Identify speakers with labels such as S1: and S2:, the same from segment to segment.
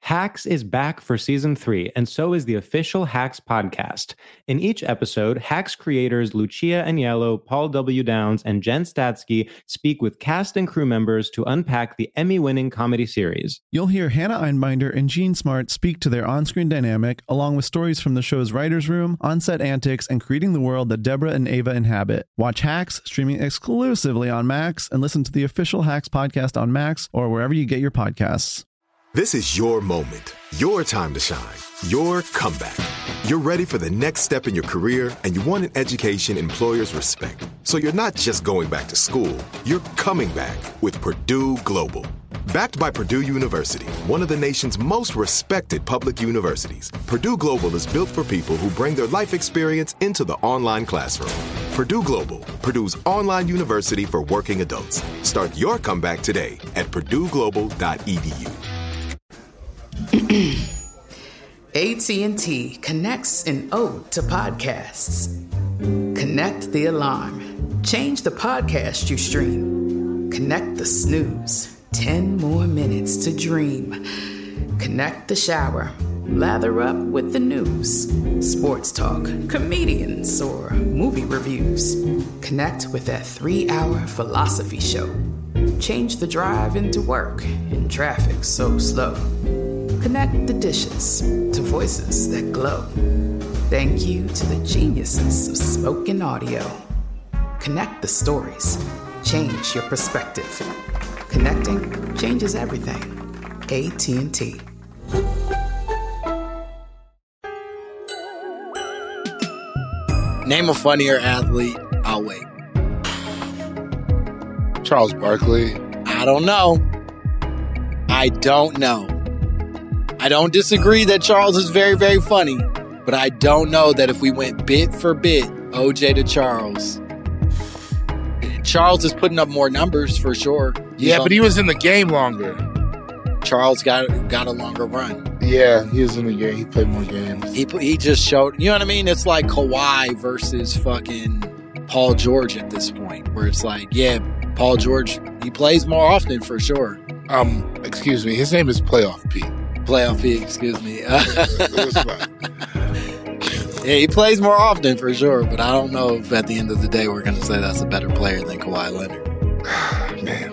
S1: Hacks is back for season 3, and so is the official Hacks podcast. In each episode, Hacks creators Lucia Aniello, Paul W. Downs, and Jen Statsky speak with cast and crew members to unpack the Emmy-winning comedy series.
S2: You'll hear Hannah Einbinder and Gene Smart speak to their on-screen dynamic, along with stories from the show's writer's room, on-set antics, and creating the world that Deborah and Ava inhabit. Watch Hacks, streaming exclusively on Max, and listen to the official Hacks podcast on Max or wherever you get your podcasts.
S3: This is your moment, your time to shine, your comeback. You're ready for the next step in your career, and you want an education employers respect. So you're not just going back to school, you're coming back with Purdue Global. Backed by Purdue University, one of the nation's most respected public universities, Purdue Global is built for people who bring their life experience into the online classroom. Purdue Global, Purdue's online university for working adults. Start your comeback today at purdueglobal.edu.
S4: AT&T connects an ode to podcasts. Connect the alarm. Change the podcast you stream. Connect the snooze. 10 more minutes to dream. Connect the shower. Lather up with the news. Sports talk, comedians, or movie reviews. Connect with that 3-hour philosophy show. Change the drive into work in traffic so slow. Connect the dishes to voices that glow. Thank you to the geniuses of spoken audio. Connect the stories. Change your perspective. Connecting changes everything. AT&T.
S5: Name a funnier athlete. I'll wait.
S6: Charles Barkley.
S5: I don't know. I don't disagree that Charles is very, very funny, but I don't know that if we went bit for bit, OJ to Charles. Charles is putting up more numbers for sure.
S6: But he was in the game longer.
S5: Charles got a longer run.
S6: Yeah, he was in the game. He played more games.
S5: He just showed, you know what I mean? It's like Kawhi versus fucking Paul George at this point, where it's like, yeah, Paul George, he plays more often for sure.
S6: Excuse me, his name is Playoff Pete.
S5: Playoff Pete, excuse me. Yeah, he plays more often for sure, but I don't know if at the end of the day we're going to say that's a better player than Kawhi Leonard.
S6: Man.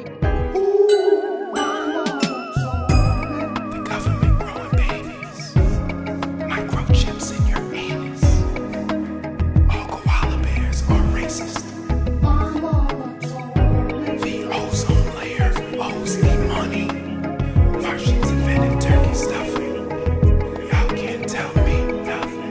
S7: The government growing babies. Microchips in your anus. All koala bears are racist. The ozone layer owes me money. Martians invented turkey stuffing. Y'all can't tell me nothing.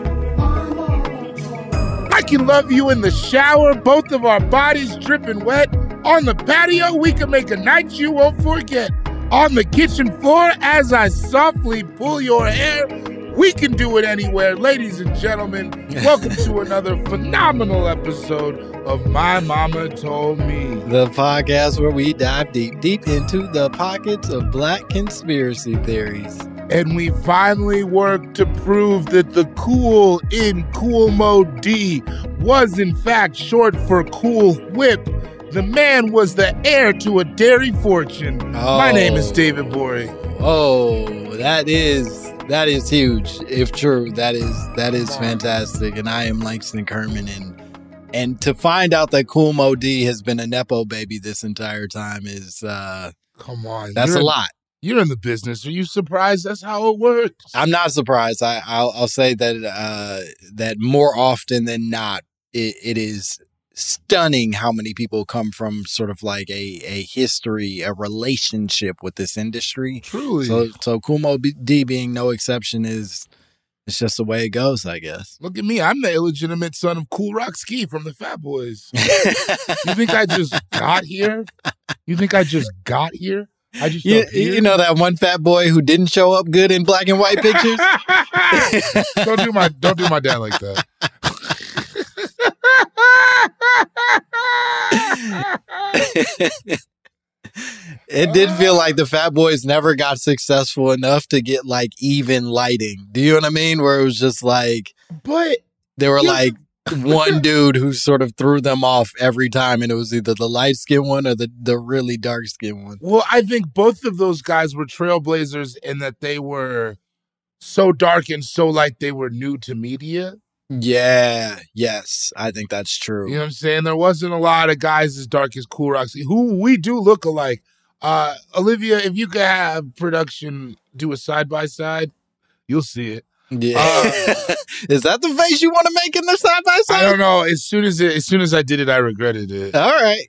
S6: I can love you in the shower, both of our bodies dripping wet. On the patio, we can make a night you won't forget. On the kitchen floor, as I softly pull your hair, we can do it anywhere. Ladies and gentlemen, welcome to another phenomenal episode of My Mama Told Me.
S5: The podcast where we dive deep into the pockets of black conspiracy theories.
S6: And we finally worked to prove that the cool in Cool Mode D was in fact short for Cool Whip. The man was the heir to a dairy fortune.
S5: Oh.
S6: My name is David Borey.
S5: Oh, that is huge. If true, that is fantastic. And I am Langston Kerman. And to find out that Cool Mo D has been a Nepo baby this entire time is
S6: Come on.
S5: That's a lot.
S6: You're in the business. Are you surprised that's how it works?
S5: I'm not surprised. I'll say that that more often than not, it is stunning how many people come from sort of like a history, a relationship with this industry.
S6: Truly.
S5: So Kool Moe Dee being no exception it's just the way it goes, I guess.
S6: Look at me. I'm the illegitimate son of Kool Rock Ski from the Fat Boys. You think I just got here? I just
S5: you know that one fat boy who didn't show up good in black and white pictures?
S6: Don't do my dad like that.
S5: It did feel like the Fat Boys never got successful enough to get like even lighting. Do you know what I mean? Where it was just like,
S6: but
S5: they were like, one dude who sort of threw them off every time, and it was either the light skinned one or the really dark skinned one.
S6: Well, I think both of those guys were trailblazers in that they were so dark and so like they were new to media.
S5: Yeah, yes, I think that's true.
S6: You know what I'm saying? There wasn't a lot of guys as dark as Cool Roxy, who we do look alike. Olivia, if you could have production do a side-by-side, you'll see it.
S5: Yeah. Is that the face you want to make in the side by side?
S6: I don't know. As soon as I did it, I regretted it.
S5: All right.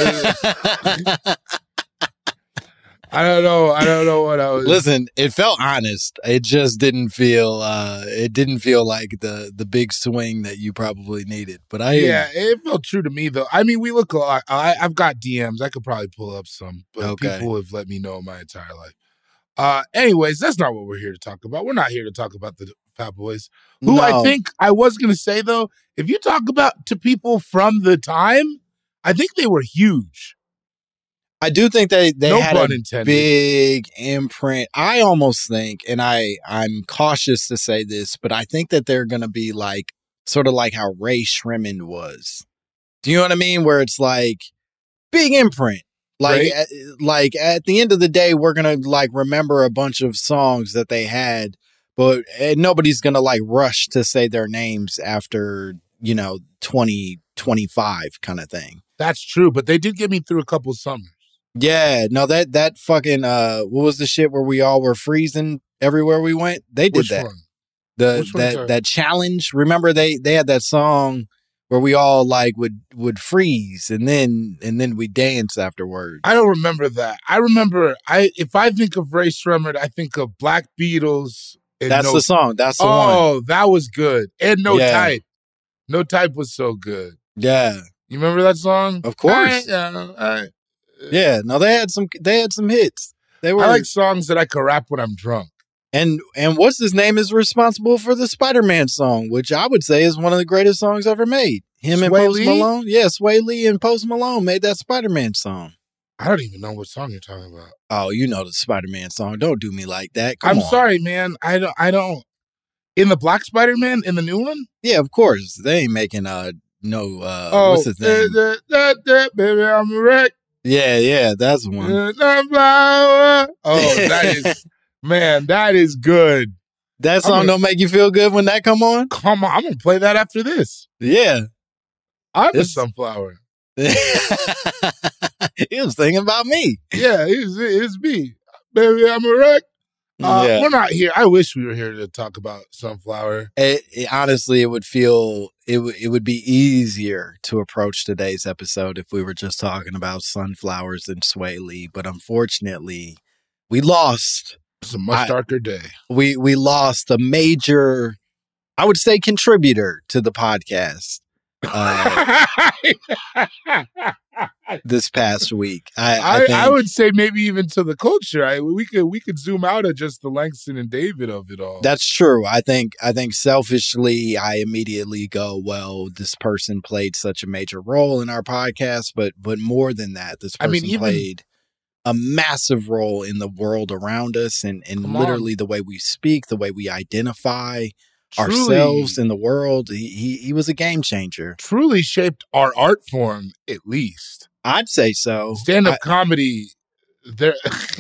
S6: I don't know what I was.
S5: Listen, it felt honest. It just didn't feel. It didn't feel like the big swing that you probably needed. But
S6: it felt true to me though. I mean, we look a lot. I've got DMs. I could probably pull up some, but people have let me know my entire life. Anyways, that's not what we're here to talk about. We're not here to talk about the Fat Boys, who I think I was going to say, though, if you talk about to people from the time, I think they were huge.
S5: I do think they
S6: No
S5: had
S6: pun
S5: a
S6: intended.
S5: big imprint. I almost think, and I'm cautious to say this, but I think that they're going to be like, sort of like how Ray Shremmond was. Do you know what I mean? Where it's like, big imprint. Like,
S6: Right.
S5: like at the end of the day, we're going to like remember a bunch of songs that they had, but nobody's going to like rush to say their names after, 2025 kind of thing.
S6: That's true, but they did get me through a couple summers.
S5: Yeah, no, that fucking, what was the shit where we all were freezing everywhere we went? They did
S6: Which
S5: that.
S6: one?
S5: The
S6: Which one, sorry?
S5: that challenge. Remember they had that song where we all like would freeze and then we dance afterwards.
S6: I don't remember that. I remember if I think of Ray Shremmerd, I think of Black Beatles. And
S5: That's the song. That's the one.
S6: Oh, that was good. And No
S5: Yeah.
S6: Type. No Type was so good.
S5: Yeah,
S6: You remember that song?
S5: of course. Yeah, no, they had some hits. They were
S6: I like songs that I can rap when I'm drunk.
S5: and what's his name is responsible for the Spider-Man song, which I would say is one of the greatest songs ever made. Him and
S6: Sway
S5: Post
S6: Lee?
S5: Malone. Yeah, Sway Lee and Post Malone made that Spider-Man song.
S6: I don't even know what song you're talking about.
S5: Oh, you know the Spider-Man song. Don't do me like that. Come
S6: I'm
S5: on.
S6: sorry, man. I don't. In the Black Spider-Man, in the new one?
S5: Yeah, of course. They ain't making what's his name?
S6: Baby, I'm a wreck.
S5: Yeah, that's one.
S6: Oh, that is, man, that is good.
S5: That song
S6: I'm
S5: don't make you feel good when that come on?
S6: Come on, I'm gonna play that after this.
S5: Yeah.
S6: I'm a
S5: It's-
S6: sunflower.
S5: He was thinking about me.
S6: Yeah, it's me. Baby, I'm a wreck.
S5: Yeah.
S6: We're not here. I wish we were here to talk about Sunflower.
S5: Honestly, it would feel it would be easier to approach today's episode if we were just talking about sunflowers and Sway Lee. But unfortunately, we lost.
S6: It's a much darker day.
S5: We lost a major, I would say, contributor to the podcast this past week. I think,
S6: I would say maybe even to the culture. We could zoom out at just the Langston and David of it all.
S5: that's true. I think selfishly, I immediately go, well, this person played such a major role in our podcast, but more than that, this person played a massive role in the world around us and literally the way we speak, the way we identify ourselves in the world. He was a game changer.
S6: Truly shaped our art form, at least.
S5: I'd say so.
S6: Stand-up comedy, there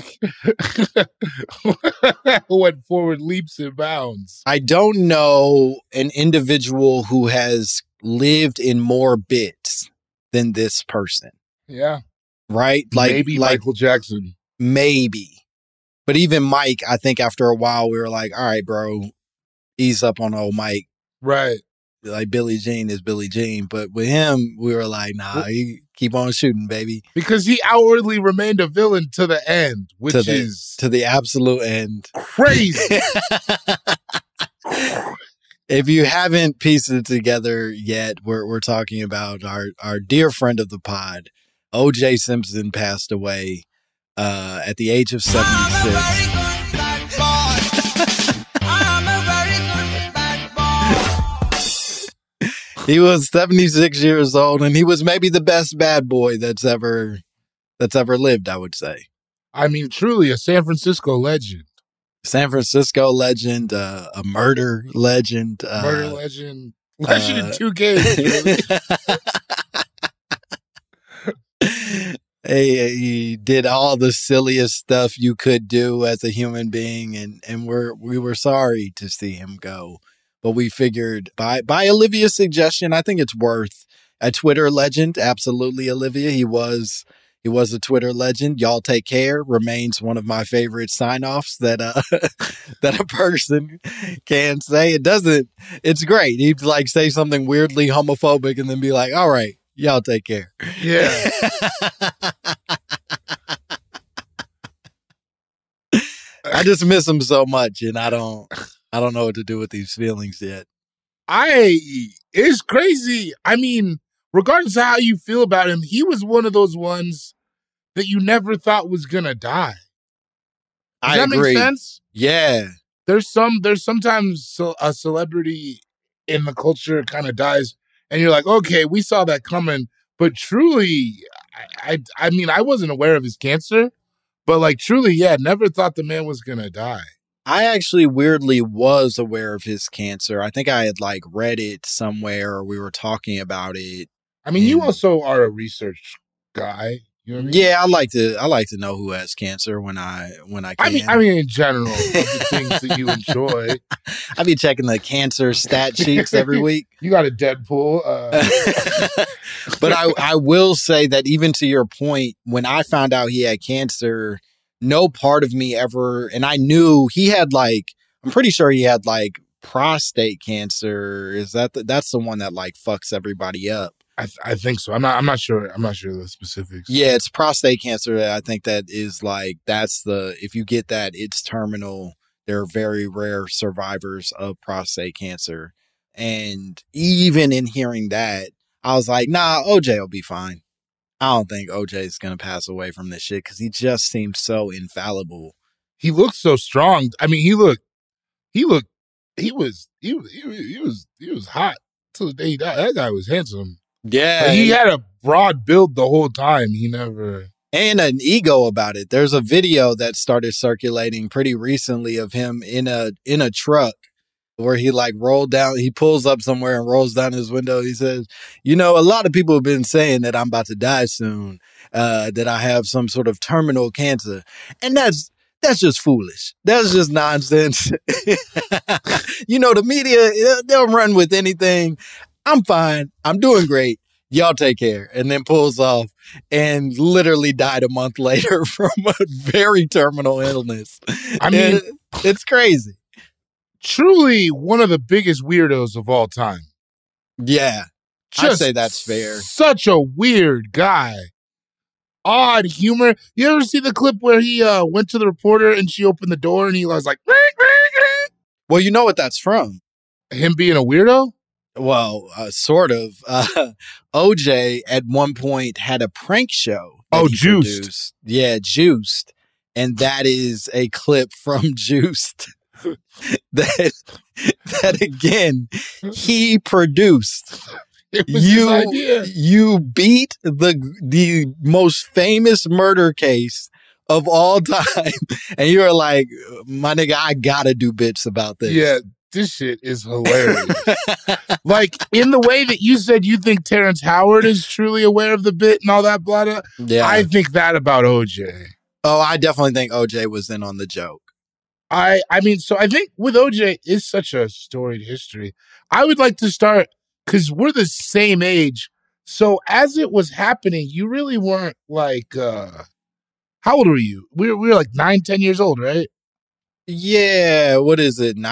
S6: went forward leaps and bounds.
S5: I don't know an individual who has lived in more bits than this person.
S6: Yeah.
S5: Right?
S6: Maybe Michael Jackson.
S5: Maybe. But even Mike, I think after a while we were like, all right, bro, ease up on old Mike.
S6: Right.
S5: Like Billie Jean is Billie Jean. But with him, we were like, nah, you keep on shooting, baby.
S6: Because he outwardly remained a villain to the end, which is
S5: to the absolute end.
S6: Crazy.
S5: If you haven't pieced it together yet, we're talking about our dear friend of the pod, O.J. Simpson, passed away at the age of 76. He was 76 years old, and he was maybe the best bad boy that's ever lived, I would say.
S6: I mean, truly a San Francisco legend.
S5: San Francisco legend, a murder legend.
S6: Murder legend. Washington 2 games.
S5: He did all the silliest stuff you could do as a human being, and we were sorry to see him go. But we figured by Olivia's suggestion, I think it's worth a Twitter legend. Absolutely, Olivia. He was a Twitter legend. Y'all take care remains one of my favorite sign-offs that that a person can say. It's great. He'd like say something weirdly homophobic and then be like, all right, y'all take care.
S6: Yeah.
S5: I just miss him so much, and I don't know what to do with these feelings yet.
S6: It's crazy. I mean, regardless of how you feel about him, he was one of those ones that you never thought was gonna die. Does that
S5: agree.
S6: make sense?
S5: Yeah.
S6: There's sometimes a celebrity in the culture kind of dies, and you're like, okay, we saw that coming. But truly, I mean, I wasn't aware of his cancer, but like truly, yeah, never thought the man was gonna die.
S5: I actually weirdly was aware of his cancer. I think I had like read it somewhere, or we were talking about it.
S6: I mean, you also are a research guy. You know what I mean?
S5: Yeah, I like to know who has cancer when I can.
S6: I mean, in general, of the things that you enjoy.
S5: I be checking the cancer stat sheets every week.
S6: You got a Deadpool.
S5: But I will say that even to your point, when I found out he had cancer, no part of me ever, and I knew he had like, I'm pretty sure he had like prostate cancer. Is that's the one that like fucks everybody up?
S6: I think so. I'm not sure. I'm not sure the specifics.
S5: Yeah, it's prostate cancer. I think that is like, if you get that, it's terminal. There are very rare survivors of prostate cancer. And even in hearing that, I was like, nah, OJ will be fine. I don't think OJ is going to pass away from this shit because he just seems so infallible.
S6: He looked so strong. I mean, he was hot till the day he died. That guy was handsome.
S5: Yeah.
S6: But he had a broad build the whole time. He never...
S5: And an ego about it. There's a video that started circulating pretty recently of him in a truck where he like he pulls up somewhere and rolls down his window. He says, a lot of people have been saying that I'm about to die soon, that I have some sort of terminal cancer. And that's just foolish. That's just nonsense. The media, they'll run with anything. I'm fine. I'm doing great. Y'all take care. And then pulls off and literally died a month later from a very terminal illness. I mean, it's crazy.
S6: Truly one of the biggest weirdos of all time.
S5: Yeah. I'd say that's fair.
S6: Such a weird guy. Odd humor. You ever see the clip where he went to the reporter and she opened the door and he was like,
S5: well, you know what that's from?
S6: Him being a weirdo?
S5: Well, sort of. OJ at one point had a prank show.
S6: Juiced.
S5: Produced. Yeah, Juiced. And that is a clip from Juiced that again, he produced.
S6: It was his idea.
S5: You beat the most famous murder case of all time. And you're like, my nigga, I gotta do bits about this.
S6: Yeah. This shit is hilarious. Like, in the way that you said you think Terrence Howard is truly aware of the bit and all that, blah, blah. Yeah. I think that about OJ.
S5: Oh, I definitely think OJ was in on the joke.
S6: I mean, so I think with OJ, it's such a storied history. I would like to start, because we're the same age. So as it was happening, you really weren't like, how old were you? We were like 9, 10 years old, right?
S5: Yeah, what is it?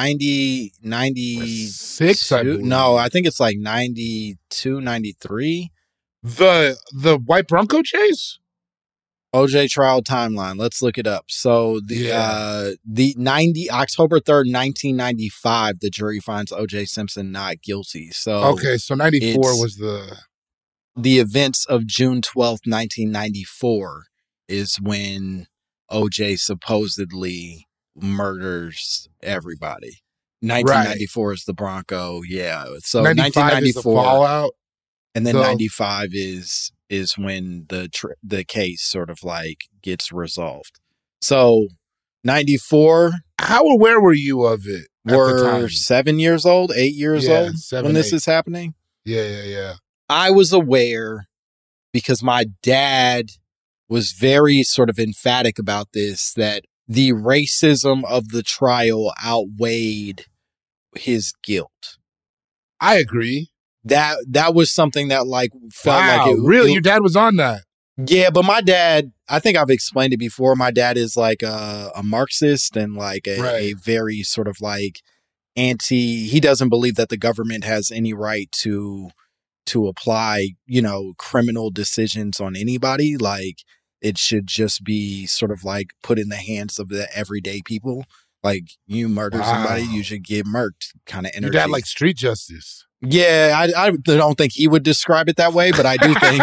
S5: 96? No, I think it's like 92, 93.
S6: The white Bronco chase?
S5: OJ trial timeline. Let's look it up. So October 3rd, 1995, the jury finds OJ Simpson not guilty. So
S6: okay, so 94 was
S5: the events of June 12th, 1994 is when OJ supposedly murders everybody. 1994 is the Bronco. Yeah. So 1994
S6: is the fallout.
S5: And then 95 is when the case sort of like gets resolved. So 94,
S6: How aware were you of it at the time?
S5: We're 7 years old, 8 years old
S6: 7,
S5: when this
S6: 8.
S5: is happening.
S6: Yeah.
S5: I was aware because my dad was very sort of emphatic about this, that the racism of the trial outweighed his guilt.
S6: I agree.
S5: That was something that like felt like it.
S6: Really? Your dad was on that?
S5: Yeah, but my dad, I think I've explained it before. My dad is like a Marxist and like a very sort of like he doesn't believe that the government has any right to apply, criminal decisions on anybody. Like it should just be sort of like put in the hands of the everyday people. Like you murder somebody, you should get murked kind of energy.
S6: Your dad like street justice.
S5: Yeah, I don't think he would describe it that way, but I do think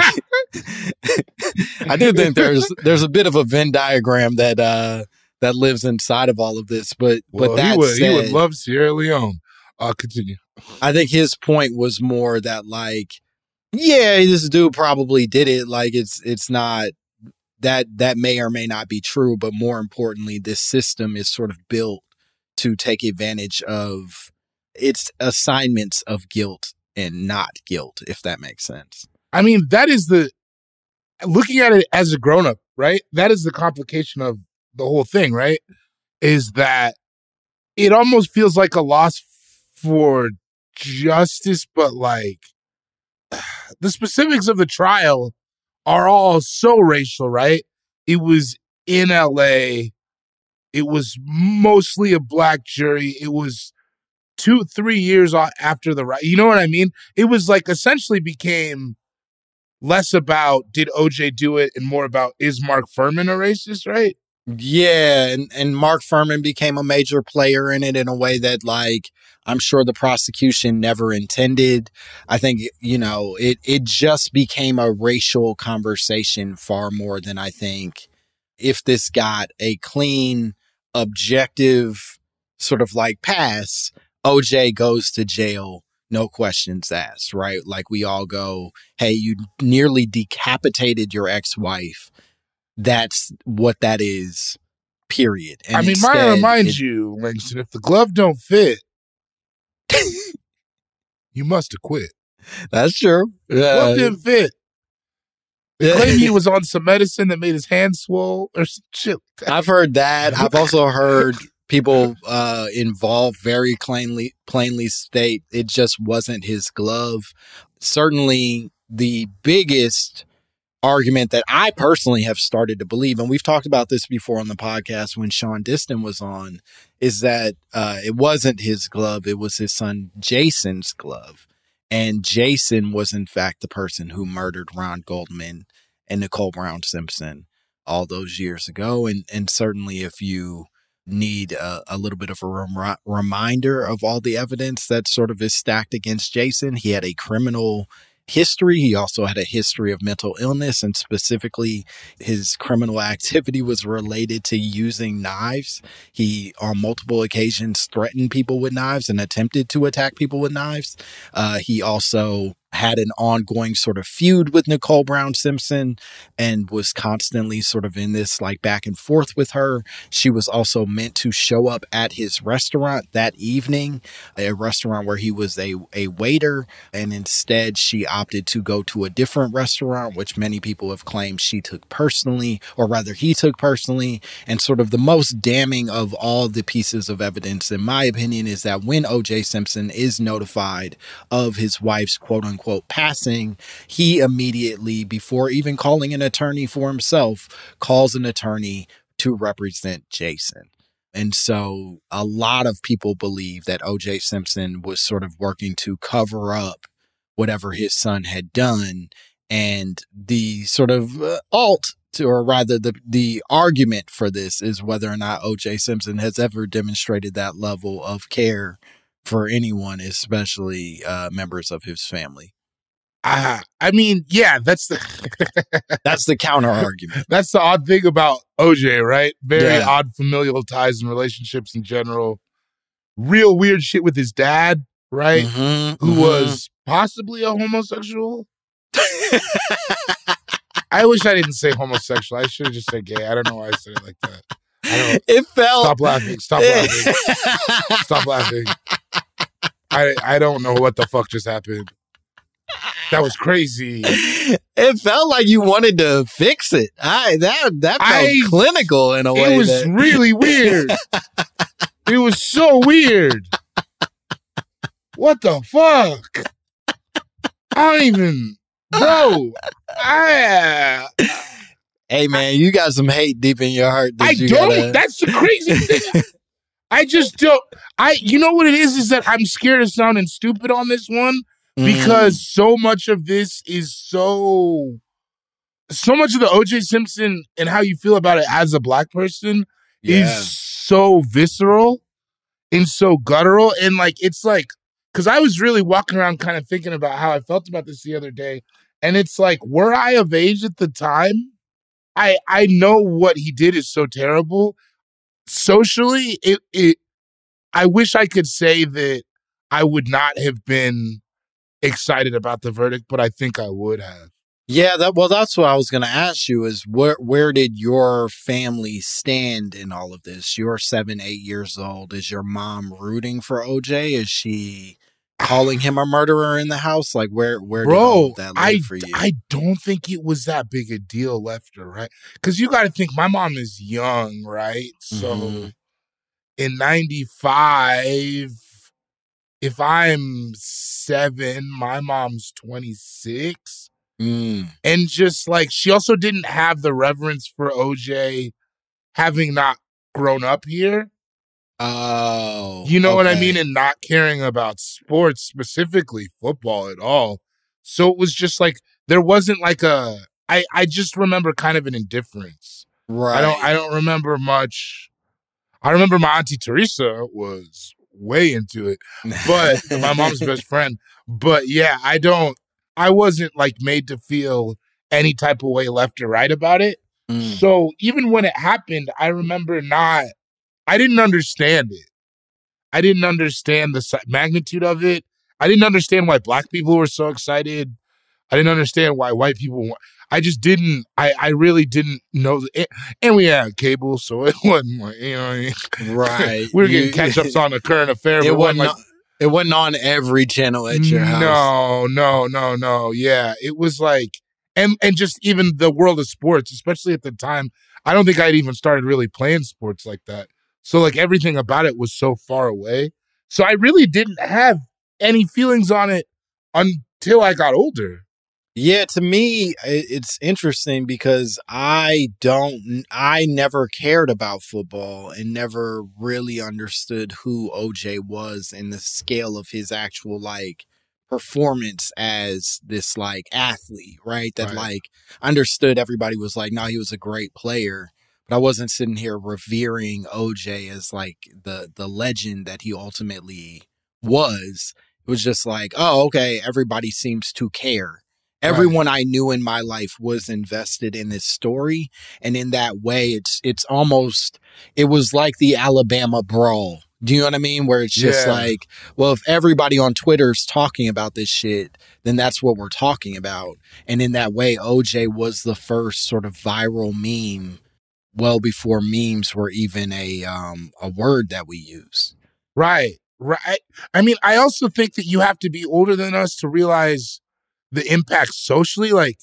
S5: there's a bit of a Venn diagram that lives inside of all of this. But that
S6: he would love Sierra Leone. Continue.
S5: I think his point was more that like, yeah, this dude probably did it. Like it's not that may or may not be true, but more importantly, this system is sort of built to take advantage of its assignments of guilt and not guilt, if that makes sense.
S6: I mean, that is looking at it as a grown-up, right? That is the complication of the whole thing, right? Is that it almost feels like a loss for justice, but like the specifics of the trial are all so racial, right? It was in LA. It was mostly a black jury. It was 2-3 years after the riot. You know what I mean? It was like essentially became less about did OJ do it and more about is Mark Fuhrman a racist, right?
S5: Yeah, and Mark Fuhrman became a major player in it in a way that like I'm sure the prosecution never intended. I think, it just became a racial conversation far more than I think if this got a clean, objective sort of like pass, OJ goes to jail, no questions asked, right? Like we all go, hey, you nearly decapitated your ex-wife. That's what that is, period. And
S6: I mean, mine reminds you, Langston, if the glove don't fit, you must have quit.
S5: That's true.
S6: Glove didn't fit. They claim he was on some medicine that made his hand swell or some shit.
S5: I've heard that. I've also heard people involved very plainly state it just wasn't his glove. Certainly the biggest argument that I personally have started to believe, and we've talked about this before on the podcast when Sean Diston was on, is that it wasn't his glove. It was his son Jason's glove. And Jason was, in fact, the person who murdered Ron Goldman and Nicole Brown Simpson all those years ago. And certainly if you need a little bit of a reminder of all the evidence that sort of is stacked against Jason, he had a criminal history. He also had a history of mental illness, and specifically his criminal activity was related to using knives. He, on multiple occasions, threatened people with knives and attempted to attack people with knives. He also had an ongoing sort of feud with Nicole Brown Simpson and was constantly sort of in this like back and forth with her. She was also meant to show up at his restaurant that evening, a restaurant where he was a waiter, and instead she opted to go to a different restaurant, which many people have claimed she took personally, or rather he took personally. And sort of the most damning of all the pieces of evidence, in my opinion, is that when O.J. Simpson is notified of his wife's quote-unquote passing, he immediately, before even calling an attorney for himself, calls an attorney to represent Jason. And so a lot of people believe that O.J. Simpson was sort of working to cover up whatever his son had done. And the sort of the argument for this is whether or not O.J. Simpson has ever demonstrated that level of care for anyone, especially members of his family.
S6: I mean, yeah, that's
S5: the counter argument.
S6: That's the odd thing about OJ, right? Very odd familial ties and relationships in general. Real weird shit with his dad, right? Who was possibly a homosexual. I wish I didn't say homosexual. I should have just said gay. I don't know why I said it like that.
S5: It felt.
S6: Stop laughing. Stop laughing. Stop laughing. I don't know what the fuck just happened. That was crazy.
S5: It felt like you wanted to fix it. That felt clinical in a way.
S6: It was really weird. It was so weird. What the fuck? I don't even, bro.
S5: Hey man, you got some hate deep in your heart.
S6: That's the crazy thing. I just don't. You know what it is that I'm scared of sounding stupid on this one because so much of this is so much of the O.J. Simpson and how you feel about it as a black person is so visceral and so guttural. And like, it's like, because I was really walking around kind of thinking about how I felt about this the other day. And it's like, were I of age at the time? I know what he did is so terrible. Socially, I wish I could say that I would not have been excited about the verdict, but I think I would have.
S5: Yeah, that's what I was going to ask you is where did your family stand in all of this? You're 7, 8 years old. Is your mom rooting for OJ? Is she calling him a murderer in the house? Like where did all of that live for you?
S6: I don't think it was that big a deal left or right. Because you got to think my mom is young, right? So in 95, if I'm 7, my mom's 26. And just like, she also didn't have the reverence for OJ having not grown up here.
S5: Oh.
S6: You know what I mean? And not caring about sports, specifically football at all. So it was just like, there wasn't like I just remember kind of an indifference.
S5: Right.
S6: I don't remember much. I remember my Auntie Teresa was way into it, but my mom's best friend. But yeah, I wasn't like made to feel any type of way left or right about it. So even when it happened, I remember I didn't understand it. I didn't understand the magnitude of it. I didn't understand why black people were so excited. I didn't understand why white people I just didn't. I really didn't know. And we had cable, so it wasn't like, you know what I mean?
S5: Right.
S6: We were getting catch-ups on the current affair.
S5: It wasn't on every channel at your house.
S6: No. Yeah, it was like, and just even the world of sports, especially at the time, I don't think I'd even started really playing sports like that. So like everything about it was so far away. So I really didn't have any feelings on it until I got older.
S5: Yeah, to me, it's interesting because I never cared about football and never really understood who OJ was and the scale of his actual like performance as this like athlete, right? That like understood everybody was like, no, he was a great player. But I wasn't sitting here revering OJ as like the legend that he ultimately was. It was just like, oh, okay, everybody seems to care. Everyone I knew in my life was invested in this story. And in that way, it's almost, it was like the Alabama brawl. Do you know what I mean? Where it's just like, well, if everybody on Twitter is talking about this shit, then that's what we're talking about. And in that way, OJ was the first sort of viral meme well before memes were even a word that we use. Right.
S6: I mean, I also think that you have to be older than us to realize the impact socially. Like,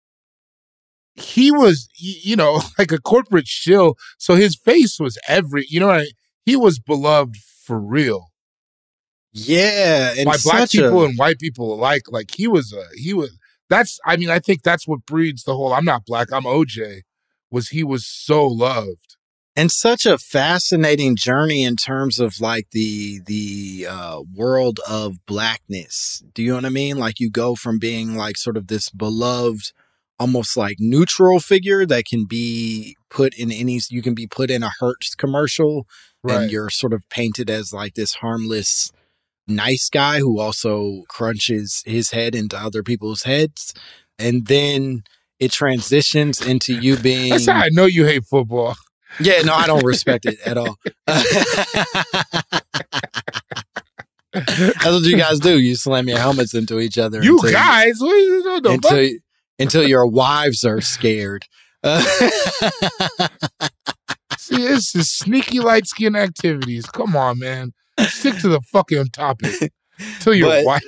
S6: he was, you know, like a corporate shill. So his face was he was beloved for real.
S5: Yeah. And
S6: by black people and white people alike. Like I think that's what breeds the whole, I'm not black, I'm OJ. He was so loved.
S5: And such a fascinating journey in terms of like the world of blackness. Do you know what I mean? Like you go from being like sort of this beloved, almost like neutral figure that can be put in you can be put in a Hertz commercial and you're sort of painted as like this harmless, nice guy who also crunches his head into other people's heads. And then it transitions into you being...
S6: That's how I know you hate football.
S5: Yeah, no, I don't respect it at all. That's what you guys do. You slam your helmets into each other.
S6: You guys?
S5: Until your wives are scared.
S6: See, this is sneaky light skin activities. Come on, man. Stick to the fucking topic. Till your wife.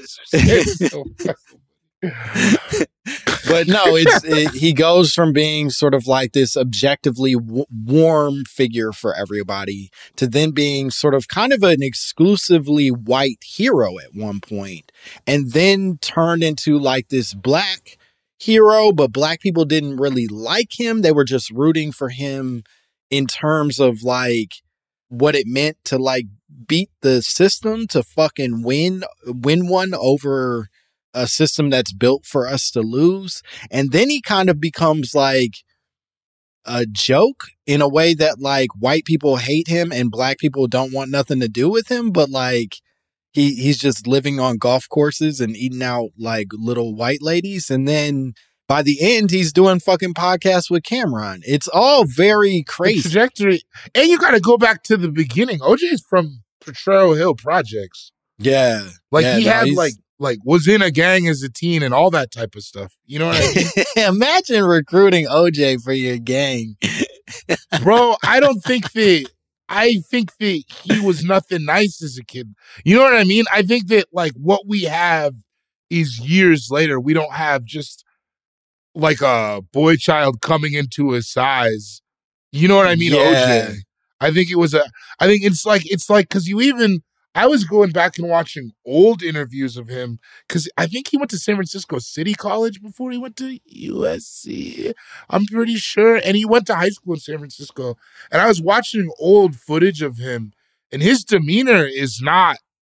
S5: But no, he goes from being sort of like this objectively warm figure for everybody to then being sort of kind of an exclusively white hero at one point, and then turned into like this black hero, but black people didn't really like him. They were just rooting for him in terms of like what it meant to like beat the system, to fucking win one over a system that's built for us to lose. And then he kind of becomes like a joke in a way that like white people hate him and black people don't want nothing to do with him. But like he's just living on golf courses and eating out like little white ladies. And then by the end, he's doing fucking podcasts with Cameron. It's all very crazy.
S6: The trajectory. And you got to go back to the beginning. OJ's from Potrero Hill Projects.
S5: Yeah.
S6: Like he had like was in a gang as a teen and all that type of stuff. You know what I mean?
S5: Imagine recruiting OJ for your gang.
S6: Bro, I think that he was nothing nice as a kid. You know what I mean? I think that like what we have is years later, we don't have just like a boy child coming into his size. You know what I mean?
S5: Yeah.
S6: OJ. I think it's like, cause I was going back and watching old interviews of him because I think he went to San Francisco City College before he went to USC. I'm pretty sure. And he went to high school in San Francisco. And I was watching old footage of him, and his demeanor it's not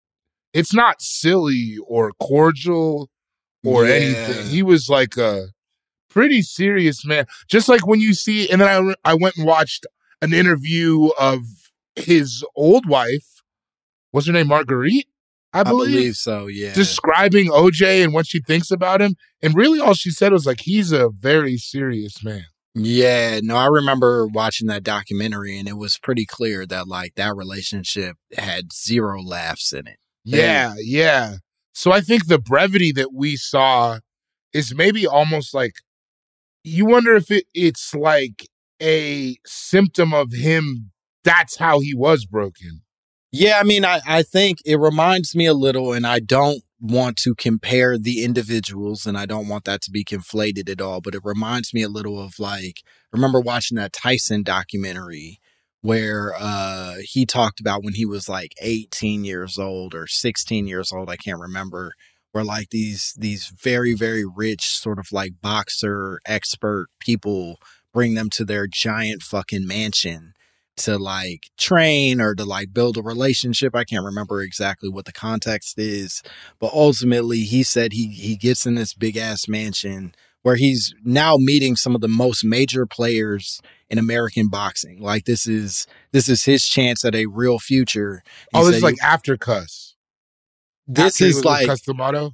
S6: silly or cordial or anything. He was like a pretty serious man. Just like when you see, and then I went and watched an interview of his old wife. What's her name? Marguerite? I believe
S5: so, yeah.
S6: Describing OJ and what she thinks about him. And really all she said was like, he's a very serious man.
S5: Yeah, no, I remember watching that documentary and it was pretty clear that like that relationship had zero laughs in it.
S6: Yeah. So I think the brevity that we saw is maybe almost like, you wonder if it's like a symptom of him. That's how he was broken.
S5: Yeah, I mean, I think it reminds me a little, and I don't want to compare the individuals, and I don't want that to be conflated at all, but it reminds me a little of like, I remember watching that Tyson documentary where he talked about when he was like 18 years old or 16 years old, I can't remember, where like these very, very rich sort of like boxer expert people bring them to their giant fucking mansion to like train or to like build a relationship. I can't remember exactly what the context is, but ultimately he said he gets in this big ass mansion where he's now meeting some of the most major players in American boxing. Like this is his chance at a real future.
S6: This is like after Cuss.
S5: This is like
S6: Cuss D'Amato?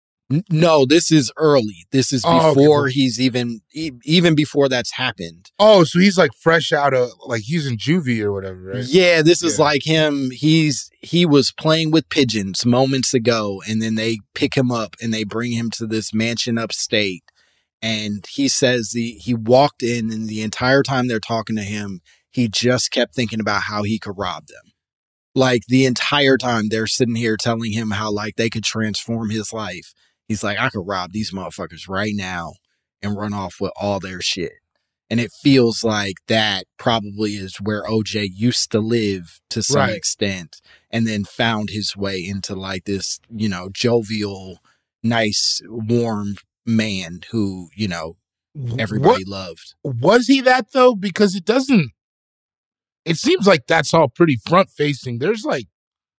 S5: No, this is early. This is before he's even before that's happened.
S6: Oh, so he's like fresh out of like he's in juvie or whatever, right?
S5: Yeah, this is like him. He was playing with pigeons moments ago, and then they pick him up and they bring him to this mansion upstate. And he says he walked in, and the entire time they're talking to him, he just kept thinking about how he could rob them. Like the entire time they're sitting here telling him how like they could transform his life. He's like, I could rob these motherfuckers right now and run off with all their shit. And it feels like that probably is where OJ used to live to some extent, and then found his way into like this, you know, jovial, nice, warm man who, you know, everybody loved.
S6: Was he that though? Because it seems like that's all pretty front facing. There's like,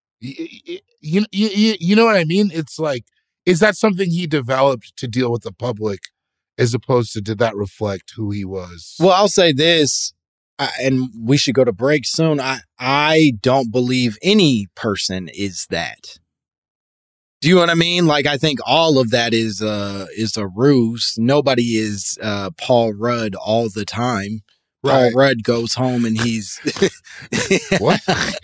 S6: you know what I mean? It's like, is that something he developed to deal with the public as opposed to did that reflect who he was?
S5: Well, I'll say this, and we should go to break soon. I don't believe any person is that. Do you know what I mean? Like, I think all of that is a ruse. Nobody is Paul Rudd all the time. Right. Paul Rudd goes home and he's
S6: what?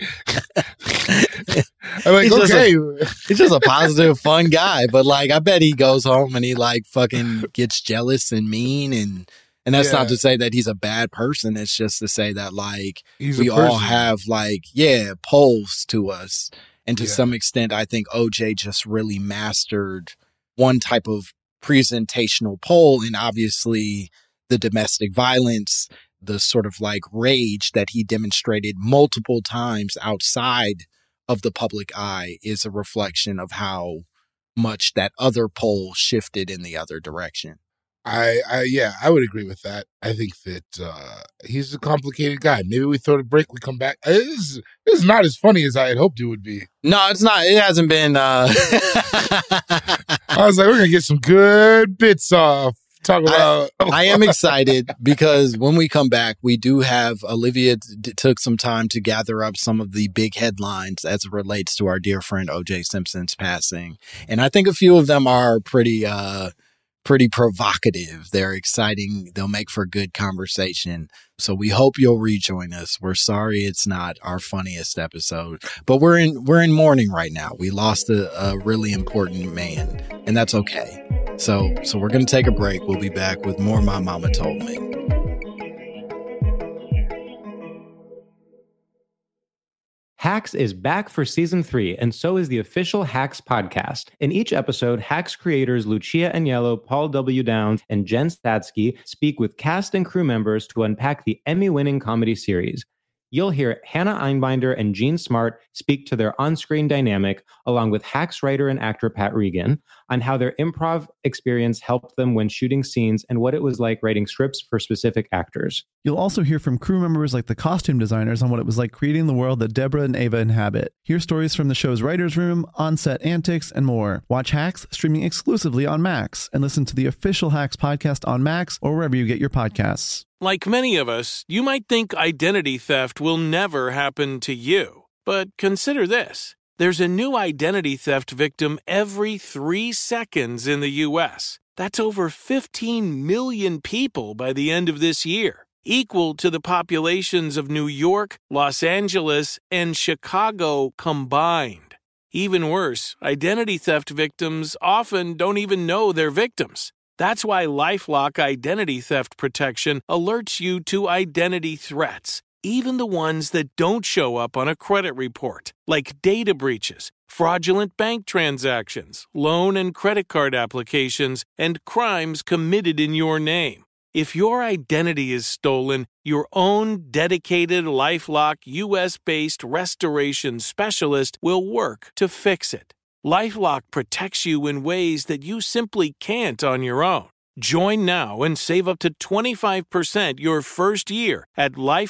S6: I'm like,
S5: he's just a positive, fun guy. But like, I bet he goes home and he like fucking gets jealous and mean And that's
S6: Yeah.
S5: not to say that he's a bad person. It's just to say that, like,
S6: He's
S5: we
S6: a
S5: all
S6: person.
S5: have, like, poles to us. And to
S6: Yeah.
S5: some extent, I think OJ just really mastered one type of presentational pole. And obviously, the domestic violence, the sort of like rage that he demonstrated multiple times outside of the public eye is a reflection of how much that other pole shifted in the other direction.
S6: I would agree with that. I think that he's a complicated guy. Maybe we throw a break, we come back. This is not as funny as I had hoped it would be.
S5: No, it's not. It hasn't been.
S6: I was like, we're gonna get some good bits off. Talk about.
S5: I am excited because when we come back, we do have Olivia took some time to gather up some of the big headlines as it relates to our dear friend O.J. Simpson's passing. And I think a few of them are pretty provocative. They're exciting. They'll make for good conversation. So we hope you'll rejoin us. We're sorry it's not our funniest episode, but we're in mourning right now. We lost a really important man, and that's okay. So we're going to take a break. We'll be back with more My Mama Told Me.
S1: Hacks is back for season 3, and so is the official Hacks podcast. In each episode, Hacks creators Lucia Aniello, Paul W. Downs, and Jen Statsky speak with cast and crew members to unpack the Emmy-winning comedy series. You'll hear Hannah Einbinder and Jean Smart speak to their on-screen dynamic, along with Hacks writer and actor Pat Regan, on how their improv experience helped them when shooting scenes and what it was like writing scripts for specific actors.
S2: You'll also hear from crew members like the costume designers on what it was like creating the world that Deborah and Ava inhabit. Hear stories from the show's writer's room, on-set antics, and more. Watch Hacks streaming exclusively on Max, and listen to the official Hacks podcast on Max or wherever you get your podcasts.
S8: Like many of us, you might think identity theft will never happen to you. But consider this. There's a new identity theft victim every 3 seconds in the U.S. That's over 15 million people by the end of this year, equal to the populations of New York, Los Angeles, and Chicago combined. Even worse, identity theft victims often don't even know they're victims. That's why LifeLock Identity Theft Protection alerts you to identity threats, even the ones that don't show up on a credit report, like data breaches, fraudulent bank transactions, loan and credit card applications, and crimes committed in your name. If your identity is stolen, your own dedicated LifeLock U.S.-based restoration specialist will work to fix it. LifeLock protects you in ways that you simply can't on your own. Join now and save up to 25% your first year at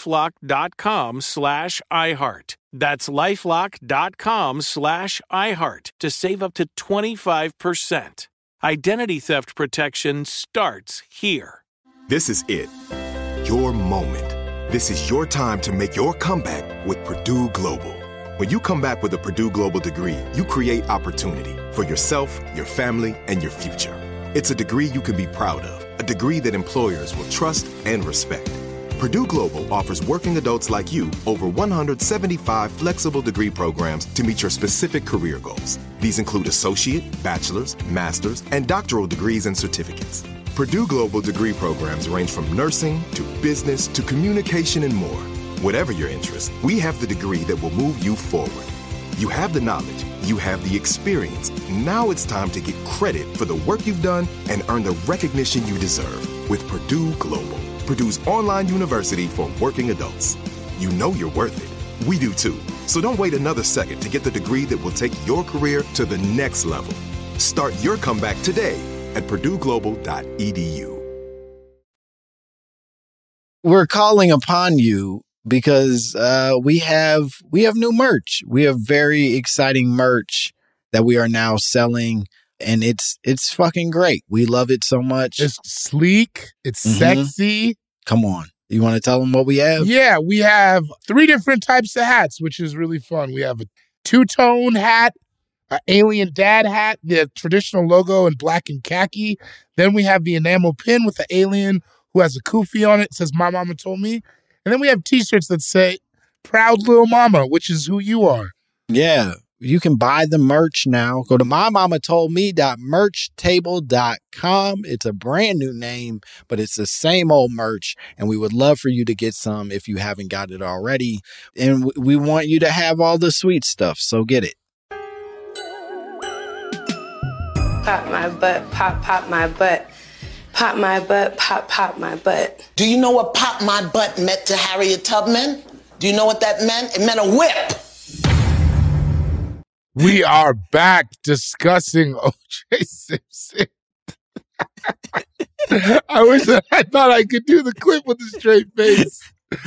S8: LifeLock.com/iHeart. That's LifeLock.com/iHeart to save up to 25%. Identity theft protection starts here.
S3: This is it. Your moment. This is your time to make your comeback with Purdue Global. When you come back with a Purdue Global degree, you create opportunity for yourself, your family, and your future. It's a degree you can be proud of, a degree that employers will trust and respect. Purdue Global offers working adults like you over 175 flexible degree programs to meet your specific career goals. These include associate, bachelor's, master's, and doctoral degrees and certificates. Purdue Global degree programs range from nursing to business to communication and more. Whatever your interest, we have the degree that will move you forward. You have the knowledge, you have the experience. Now it's time to get credit for the work you've done and earn the recognition you deserve with Purdue Global, Purdue's online university for working adults. You know you're worth it. We do too. So don't wait another second to get the degree that will take your career to the next level. Start your comeback today at purdueglobal.edu.
S5: We're calling upon you because we have new merch. We have very exciting merch that we are now selling, and it's fucking great. We love it so much.
S6: It's sleek. It's sexy.
S5: Come on. You want to tell them what we have?
S6: Yeah, we have 3 different types of hats, which is really fun. We have a 2-tone hat, an alien dad hat, the traditional logo in black and khaki. Then we have the enamel pin with the alien who has a kufi on it. It says, "My Mama Told Me." And then we have T-shirts that say, "Proud Little Mama," which is who you are.
S5: Yeah. You can buy the merch now. Go to mymamattoldme.merchtable.com. It's a brand new name, but it's the same old merch. And we would love for you to get some if you haven't got it already. And we want you to have all the sweet stuff. So get it.
S9: Pop my butt, pop my butt. Pop my butt, pop my butt.
S10: Do you know what pop my butt meant to Harriet Tubman? Do you know what that meant? It meant a whip.
S6: We are back discussing O.J. Simpson. I thought I could do the clip with a straight face.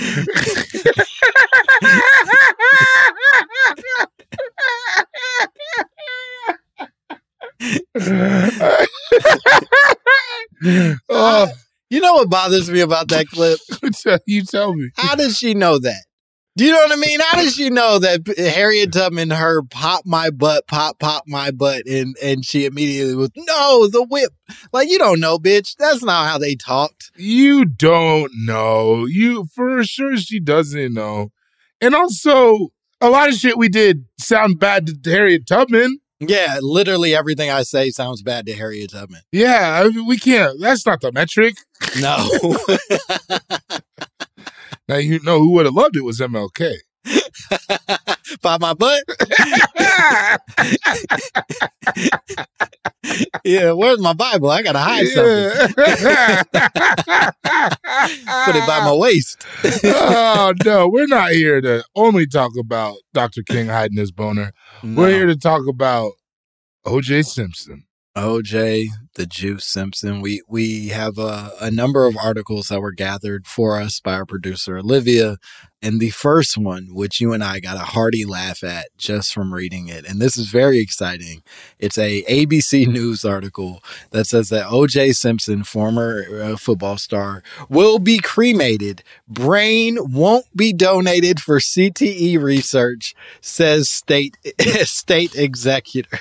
S5: You know what bothers me about that clip?
S6: You tell me.
S5: How does she know that? Do you know what I mean? How does she know that Harriet Tubman heard pop my butt, pop my butt, and she immediately was, no, the whip. Like, you don't know, bitch. That's not how they talked.
S6: You don't know. For sure she doesn't know. And also, a lot of shit we did sound bad to Harriet Tubman.
S5: Yeah, literally everything I say sounds bad to Harriet Tubman.
S6: Yeah, I mean, we can't. That's not the metric.
S5: No.
S6: Now, you know who would have loved it was MLK.
S5: Pop my butt? Yeah, where's my Bible? I got to hide something. Put it by my waist.
S6: Oh, no. We're not here to only talk about Dr. King hiding his boner. No. We're here to talk about O.J. Simpson.
S5: O.J. the Juice Simpson. We have a number of articles that were gathered for us by our producer, Olivia. And the first one, which you and I got a hearty laugh at just from reading it. And this is very exciting. It's a ABC News article that says that O.J. Simpson, former football star, will be cremated. Brain won't be donated for CTE research, says state executor.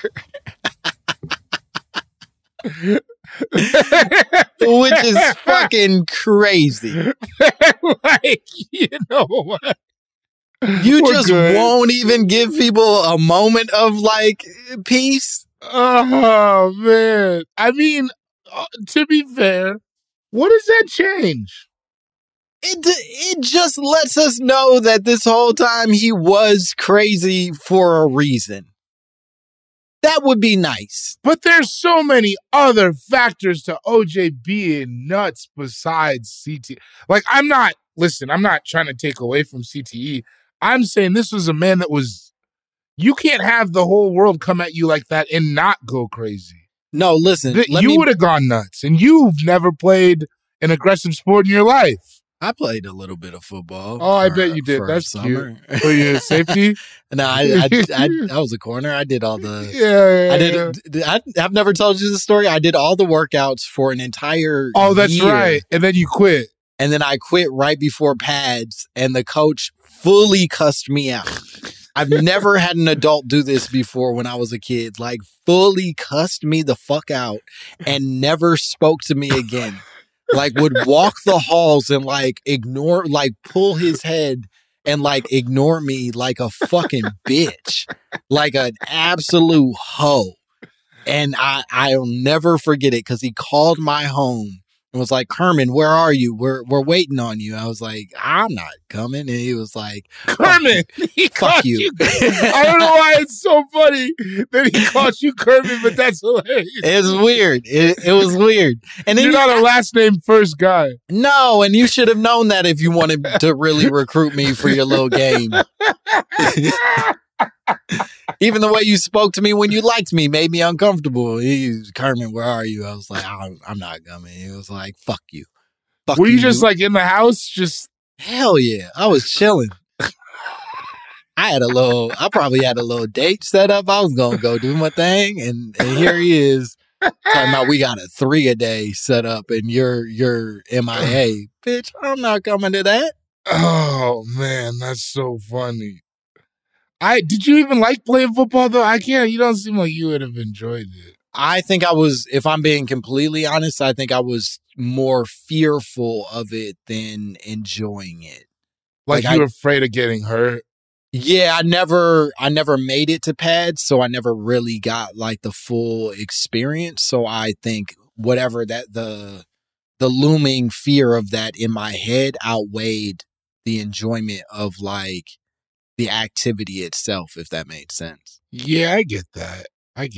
S5: Which is fucking crazy.
S6: Like, you know what?
S5: You just won't even give people a moment of, like, peace?
S6: Oh, man. I mean, to be fair, what does that change?
S5: It just lets us know that this whole time he was crazy for a reason. That would be nice.
S6: But there's so many other factors to OJ being nuts besides CTE. Like, I'm not trying to take away from CTE. I'm saying this was a man that was, you can't have the whole world come at you like that and not go crazy.
S5: No, listen.
S6: You would have gone nuts, and you've never played an aggressive sport in your life.
S5: I played a little bit of football.
S6: Oh, I bet you did. That's cute. Were you a safety?
S5: No, I was a corner. I did all the.
S6: Yeah.
S5: I've never told you the story. I did all the workouts for an entire.
S6: Oh, that's
S5: year.
S6: right. And then you quit.
S5: And then I quit right before pads, and the coach fully cussed me out. I've never had an adult do this before when I was a kid. Like, fully cussed me the fuck out and never spoke to me again. Like, would walk the halls and, like, ignore, like, pull his head and, like, ignore me like a fucking bitch. Like an absolute hoe. And I'll never forget it because he called my home and was like, Kerman, where are you? We're waiting on you. I was like, I'm not coming. And he was like,
S6: Kerman,
S5: fuck you.
S6: I don't know why it's so funny that he called you Kerman, but that's hilarious.
S5: It's weird. It was weird. And then
S6: you're not a last name first guy.
S5: No, and you should have known that if you wanted to really recruit me for your little game. Even the way you spoke to me when you liked me made me uncomfortable. Kerman, where are you? I was like, I'm not coming. He was like, fuck you.
S6: Were you just like in the house? Just
S5: hell yeah. I was chilling. I probably had a little date set up. I was going to go do my thing. And here he is talking about we got a 3-a-day set up and you're MIA. Bitch, I'm not coming to that.
S6: Oh, man, that's so funny. Did you even like playing football, though? You don't seem like you would have enjoyed it.
S5: I think I was, if I'm being completely honest, I think I was more fearful of it than enjoying it.
S6: Like you were afraid of getting hurt?
S5: Yeah, I never made it to pads, so I never really got like the full experience. So I think whatever that the looming fear of that in my head outweighed the enjoyment of like the activity itself, if that made sense.
S6: Yeah, I get that. I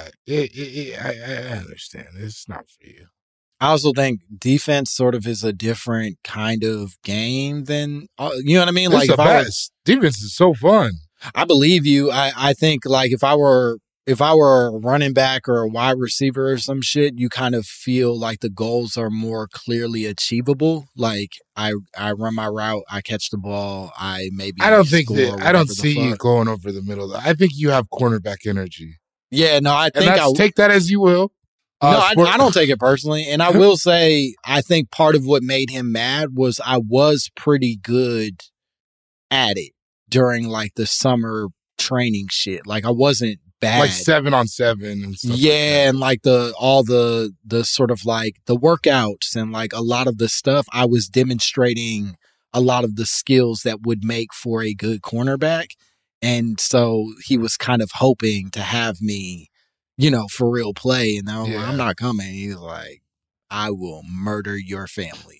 S6: understand. It's not for you.
S5: I also think defense sort of is a different kind of game than, you know what I mean?
S6: It's
S5: Like
S6: the
S5: if
S6: best. Defense is so fun.
S5: I believe you. I think like if I were a running back or a wide receiver or some shit, you kind of feel like the goals are more clearly achievable. Like I run my route, I catch the ball, I don't
S6: see you going over the middle. I think you have cornerback energy.
S5: Yeah, no, I think
S6: take that as you will.
S5: I don't take it personally. And I will say, I think part of what made him mad was I was pretty good at it during like the summer training shit. Like I wasn't bad.
S6: Like 7-on-7 and stuff.
S5: Yeah, and like all the sort of like the workouts and like a lot of the stuff, I was demonstrating a lot of the skills that would make for a good cornerback. And so he was kind of hoping to have me, you know, for real play. And now I'm not coming. He's like, I will murder your family.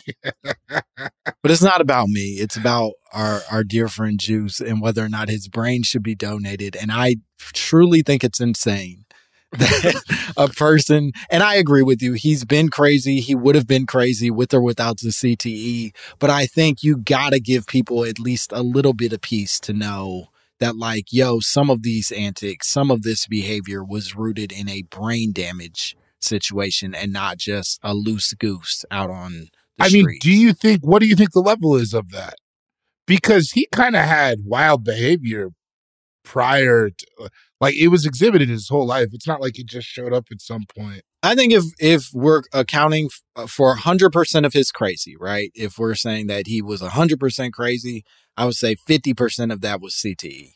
S5: But it's not about me. It's about our dear friend Juice and whether or not his brain should be donated. And I truly think it's insane that a person, and I agree with you, he's been crazy. He would have been crazy with or without the CTE. But I think you got to give people at least a little bit of peace to know that like, yo, some of these antics, some of this behavior was rooted in a brain damage situation and not just a loose goose out on the street.
S6: What do you think the level is of that? Because he kind of had wild behavior prior to, like it was exhibited his whole life. It's not like it just showed up at some point.
S5: I think if we're accounting for 100% of his crazy, right? If we're saying that he was 100% crazy, I would say 50% of that was CTE.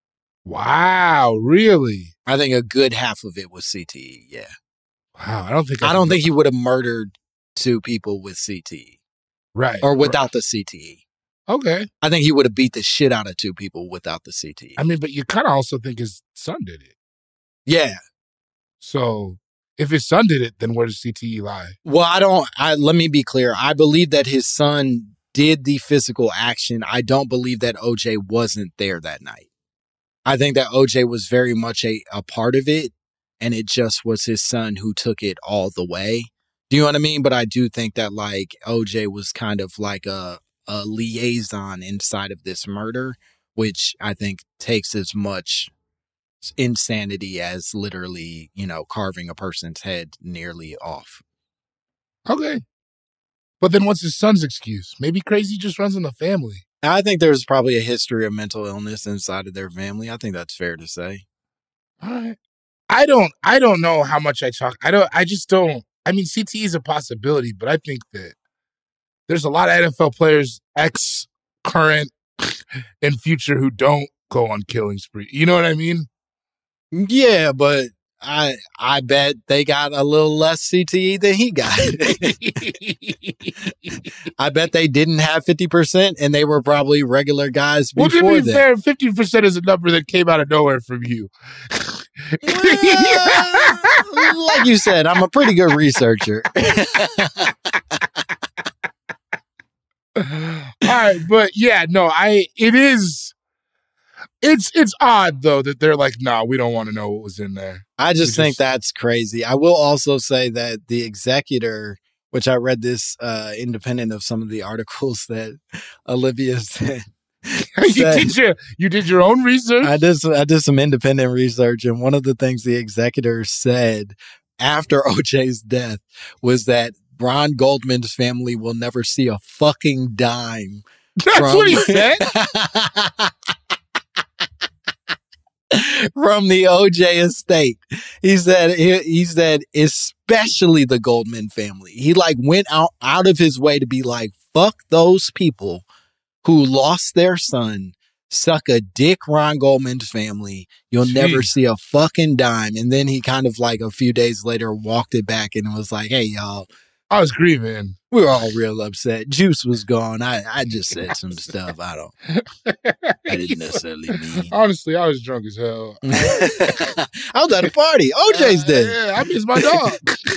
S6: Wow, really?
S5: I think a good half of it was CTE, yeah.
S6: Wow,
S5: I don't think he would have murdered 2 people with CTE.
S6: Right.
S5: Or without the CTE.
S6: Okay.
S5: I think he would have beat the shit out of 2 people without the CTE.
S6: I mean, but you kind of also think his son did it.
S5: Yeah.
S6: So if his son did it, then where does CTE lie?
S5: Well, let me be clear. I believe that his son did the physical action. I don't believe that OJ wasn't there that night. I think that OJ was very much a part of it, and it just was his son who took it all the way. Do you know what I mean? But I do think that like OJ was kind of like a liaison inside of this murder, which I think takes as much insanity as literally, you know, carving a person's head nearly off.
S6: Okay. But then what's his son's excuse? Maybe crazy just runs in the family.
S5: I think there's probably a history of mental illness inside of their family. I think that's fair to say.
S6: All right. I don't know how much I talk. I just don't. I mean, CTE is a possibility, but I think that there's a lot of NFL players, ex, current, and future, who don't go on killing spree. You know what I mean?
S5: Yeah, but I bet they got a little less CTE than he got. I bet they didn't have 50% and they were probably regular guys before that. Well, to be
S6: fair, 50% is a number that came out of nowhere from you.
S5: Like you said, I'm a pretty good researcher.
S6: All right, but yeah, no, it's odd though that they're like, nah, we don't want to know what was in there.
S5: I just think that's crazy. I will also say that the executor, which I read this independent of some of the articles that Olivia said.
S6: You did your own research?
S5: I did some independent research, and one of the things the executor said after OJ's death was that Ron Goldman's family will never see a fucking dime.
S6: That's what he said?
S5: From the OJ estate. He said especially the Goldman family. He like went out of his way to be like, fuck those people who lost their son. Suck a dick, Ron Goldman's family. You'll never see a fucking dime. And then he kind of like a few days later walked it back and was like, hey, y'all,
S6: I was grieving.
S5: We were all real upset. Juice was gone. I just said some stuff I didn't necessarily mean.
S6: Honestly, I was drunk as hell.
S5: I was at a party. OJ's dead.
S6: Yeah, I miss my dog.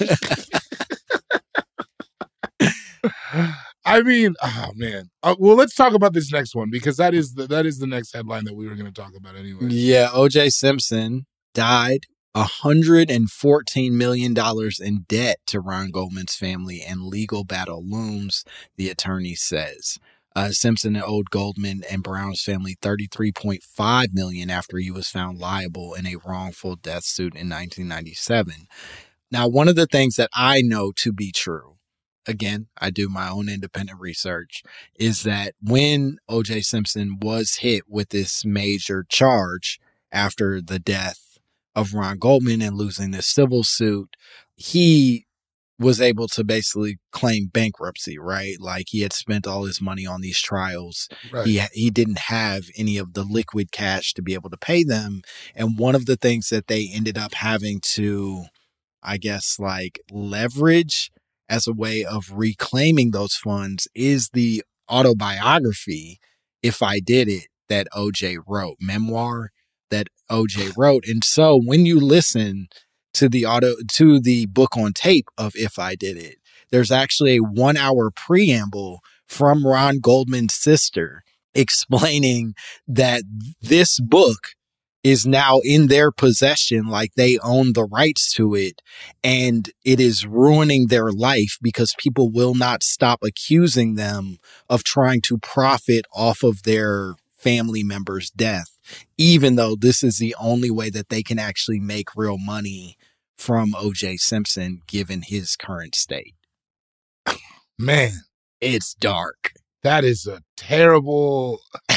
S6: I mean, oh man. Well, let's talk about this next one because that is the next headline that we were going to talk about anyway.
S5: Yeah, O.J. Simpson died $114 million in debt to Ron Goldman's family, and legal battle looms, the attorney says. Simpson owed Goldman and Brown's family $33.5 million after he was found liable in a wrongful death suit in 1997. Now, one of the things that I know to be true, again, I do my own independent research, is that when O.J. Simpson was hit with this major charge after the death of Ron Goldman and losing this civil suit, he was able to basically claim bankruptcy, right? Like he had spent all his money on these trials. Right. He didn't have any of the liquid cash to be able to pay them. And one of the things that they ended up having to, I guess, like leverage as a way of reclaiming those funds is the autobiography, If I Did It, that OJ wrote, memoir that OJ wrote. And so when you listen to the book on tape of If I Did It, there's actually a 1-hour preamble from Ron Goldman's sister explaining that this book is now in their possession, like they own the rights to it, and it is ruining their life because people will not stop accusing them of trying to profit off of their family member's death, even though this is the only way that they can actually make real money from O.J. Simpson, given his current state.
S6: Man,
S5: it's dark.
S6: That is a terrible...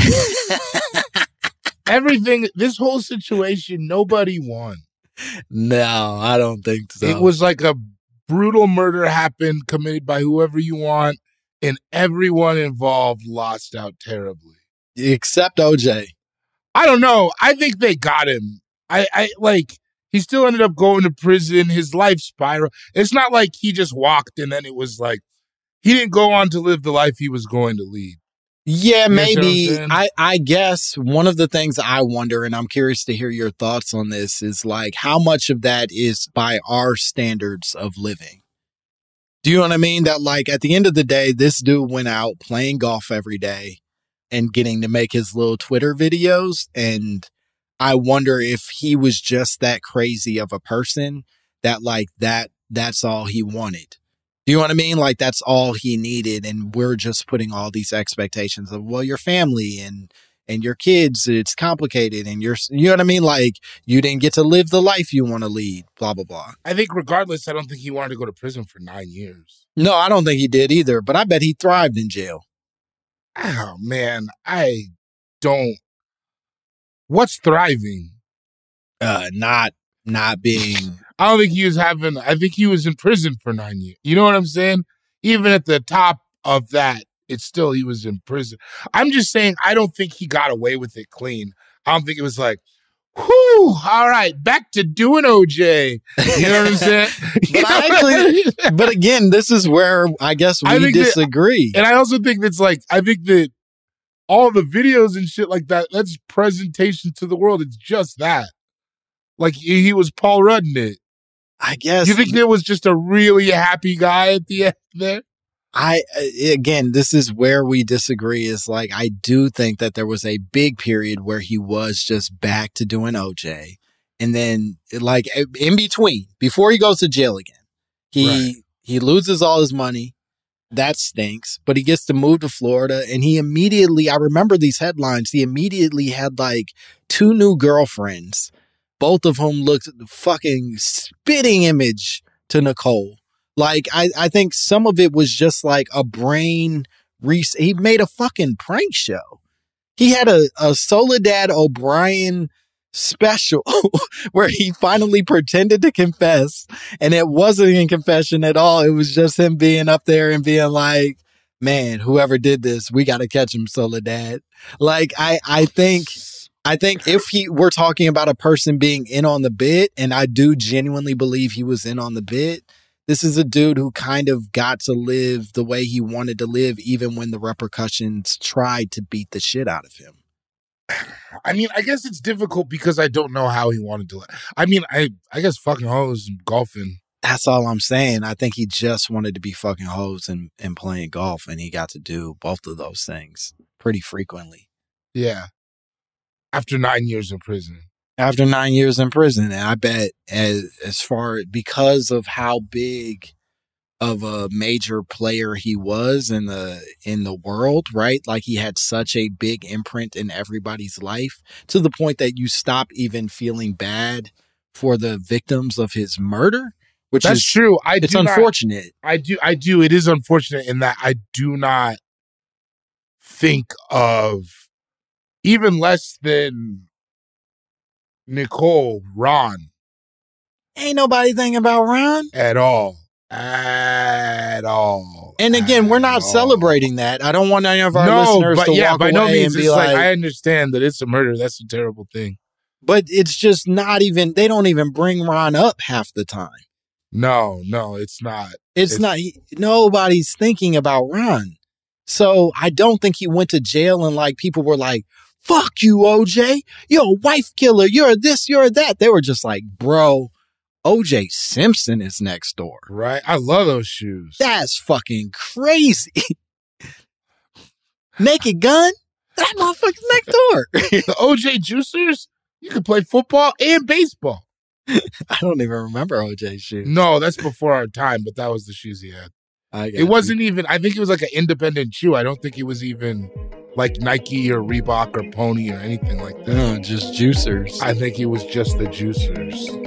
S6: Everything, this whole situation, nobody won.
S5: No, I don't think so.
S6: It was like a brutal murder happened, committed by whoever you want, and everyone involved lost out terribly.
S5: Except OJ.
S6: I don't know. I think they got him. I like, he still ended up going to prison. His life spiral. It's not like he just walked and then it was like, he didn't go on to live the life he was going to lead.
S5: Yeah, maybe. I guess one of the things I wonder, and I'm curious to hear your thoughts on this, is like how much of that is by our standards of living? Do you know what I mean? That like at the end of the day, this dude went out playing golf every day and getting to make his little Twitter videos. And I wonder if he was just that crazy of a person that like that's all he wanted. Do you know what I mean? Like that's all he needed. And we're just putting all these expectations of, well, your family and your kids, it's complicated. And you know what I mean? Like you didn't get to live the life you want to lead, blah, blah, blah.
S6: I think regardless, I don't think he wanted to go to prison for 9 years.
S5: No, I don't think he did either, but I bet he thrived in jail.
S6: Oh man, I don't. What's thriving?
S5: Not being.
S6: I don't think he was having. I think he was in prison for 9 years. You know what I'm saying? Even at the top of that, it's still he was in prison. I'm just saying I don't think he got away with it clean. I don't think it was like, whew, all right, back to doing OJ. You know what I'm saying?
S5: But again, this is where I guess we disagree.
S6: And I also think that's like, I think that all the videos and shit like that, that's presentation to the world. It's just that. Like he was Paul Rudding it.
S5: I guess.
S6: You think there was just a really happy guy at the end there?
S5: Again, this is where we disagree is like, I do think that there was a big period where he was just back to doing OJ. And then like in between, before he goes to jail again, he loses all his money. That stinks, but he gets to move to Florida and he immediately, I remember these headlines, he immediately had like 2 new girlfriends, both of whom looked fucking spitting image to Nicole. Like, I think some of it was just like a brain reset. He made a fucking prank show. He had a Soledad O'Brien special where he finally pretended to confess, and it wasn't in confession at all. It was just him being up there and being like, man, whoever did this, we got to catch him, Soledad. Like, I think if we're talking about a person being in on the bit, and I do genuinely believe he was in on the bit, This is a dude who kind of got to live the way he wanted to live, even when the repercussions tried to beat the shit out of him.
S6: I mean, I guess it's difficult because I don't know how he wanted to. I mean, I guess fucking hoes and golfing.
S5: That's all I'm saying. I think he just wanted to be fucking hoes and playing golf, and he got to do both of those things pretty frequently.
S6: Yeah. After 9 years in prison.
S5: After 9 years in prison. And I bet because of how big of a major player he was in the world, right? Like he had such a big imprint in everybody's life to the point that you stop even feeling bad for the victims of his murder, which
S6: That's
S5: is
S6: true.
S5: It's unfortunate.
S6: I do. It is unfortunate in that I do not think of, even less than Nicole, Ron.
S5: Ain't nobody thinking about Ron
S6: at all. At all.
S5: And again, we're not celebrating that. I don't want any of our listeners to walk
S6: by
S5: away
S6: no means,
S5: and be
S6: like, I understand that it's a murder. That's a terrible thing.
S5: But it's just not even, they don't even bring Ron up half the time.
S6: No, it's not.
S5: It's not. Nobody's thinking about Ron. So I don't think he went to jail and like people were like, fuck you, OJ. You're a wife killer. You're this, you're that. They were just like, bro, OJ Simpson is next door.
S6: Right. I love those shoes.
S5: That's fucking crazy. Naked Gun? That motherfucker's next door.
S6: The OJ Juicers? You can play football and baseball.
S5: I don't even remember OJ's shoes.
S6: No, that's before our time, but that was the shoes he had. It wasn't even, I think it was like an independent shoe. I don't think it was even like Nike or Reebok or Pony or anything like that.
S5: No, just Juicers.
S6: I think it was just the Juicers.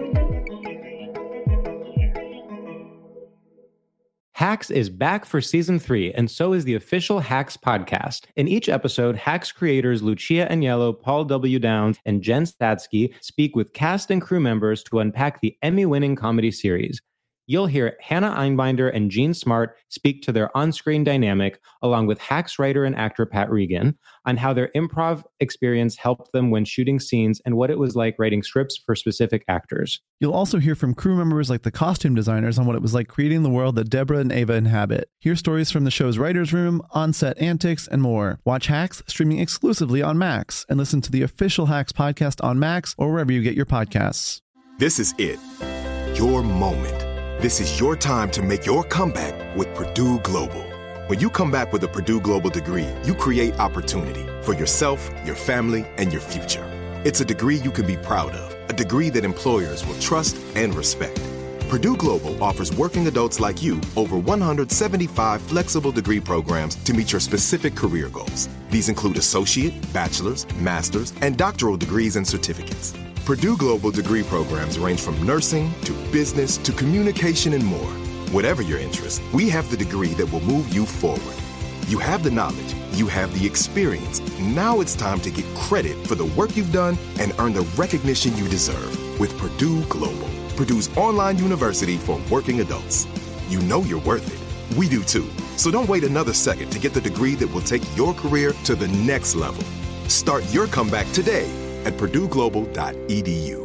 S1: Hacks is back for season 3, and so is the official Hacks podcast. In each episode, Hacks creators Lucia Aniello, Paul W. Downs, and Jen Statsky speak with cast and crew members to unpack the Emmy-winning comedy series. You'll hear Hannah Einbinder and Jean Smart speak to their on-screen dynamic, along with Hacks writer and actor Pat Regan, on how their improv experience helped them when shooting scenes and what it was like writing scripts for specific actors.
S2: You'll also hear from crew members like the costume designers on what it was like creating the world that Deborah and Ava inhabit. Hear stories from the show's writer's room, on-set antics, and more. Watch Hacks streaming exclusively on Max, and listen to the official Hacks podcast on Max or wherever you get your podcasts.
S3: This is it. Your moment. This is your time to make your comeback with Purdue Global. When you come back with a Purdue Global degree, you create opportunity for yourself, your family, and your future. It's a degree you can be proud of, a degree that employers will trust and respect. Purdue Global offers working adults like you over 175 flexible degree programs to meet your specific career goals. These include associate, bachelor's, master's, and doctoral degrees and certificates. Purdue Global degree programs range from nursing to business to communication and more. Whatever your interest, we have the degree that will move you forward. You have the knowledge, you have the experience. Now it's time to get credit for the work you've done and earn the recognition you deserve with Purdue Global, Purdue's online university for working adults. You know you're worth it. We do too. So don't wait another second to get the degree that will take your career to the next level. Start your comeback today at purdueglobal.edu.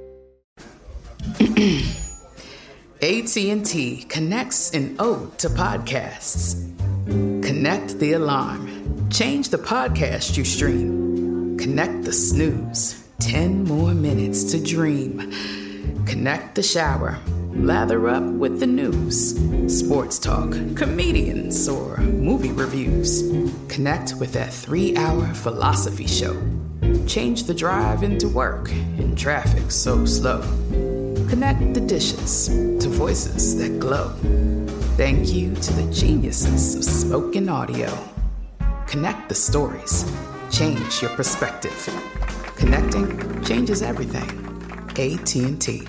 S4: AT&T connects an ode to podcasts. Connect the alarm. Change the podcast you stream. Connect the snooze. 10 more minutes to dream. Connect the shower. Lather up with the news. Sports talk, comedians, or movie reviews. Connect with that 3-hour philosophy show. Change the drive into work in traffic so slow. Connect the dishes to voices that glow. Thank you to the geniuses of spoken audio. Connect the stories. Change your perspective. Connecting changes everything. AT&T.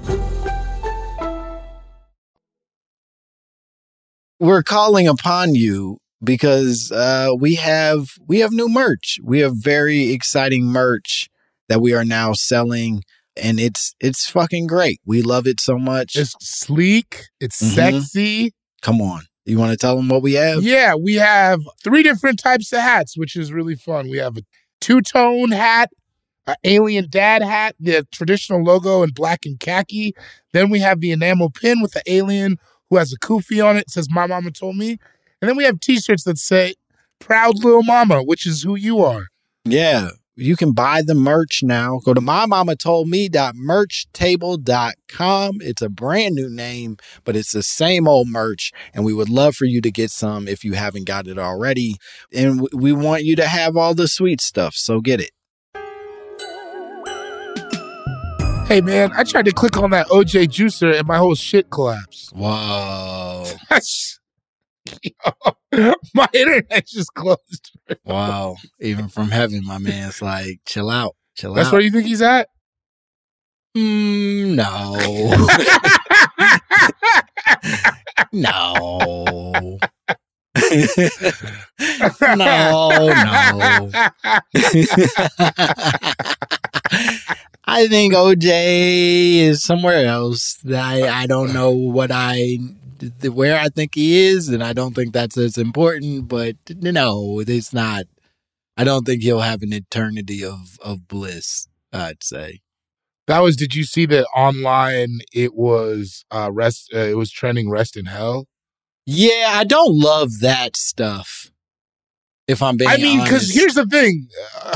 S5: We're calling upon you because we have new merch. We have very exciting merch that we are now selling, and it's fucking great. We love it so much.
S6: It's sleek. It's sexy.
S5: Come on. You want to tell them what we have?
S6: Yeah, we have 3 different types of hats, which is really fun. We have a 2-tone hat, alien dad hat, the traditional logo in black and khaki. Then we have the enamel pin with the alien who has a kufi on it. It says, "My mama told me." And then we have t-shirts that say, "Proud Little Mama," which is who you are.
S5: Yeah. You can buy the merch now. Go to mymamatoldme.merchtable.com. It's a brand new name, but it's the same old merch. And we would love for you to get some if you haven't got it already. And we want you to have all the sweet stuff. So get it.
S6: Hey, man, I tried to click on that OJ juicer and my whole shit collapsed.
S5: Whoa.
S6: My internet just closed.
S5: Wow. Even from heaven, my man's like, chill out. Chill
S6: That's
S5: out.
S6: where you think he's at?
S5: No. No. No. I think OJ is somewhere else. I don't know where I think he is, and I don't think that's as important, but no, it's not. I don't think he'll have an eternity of bliss, I'd say.
S6: Did you see that online it was it was trending Rest in Hell?
S5: Yeah, I don't love that stuff, if I'm being honest.
S6: Because here's the thing.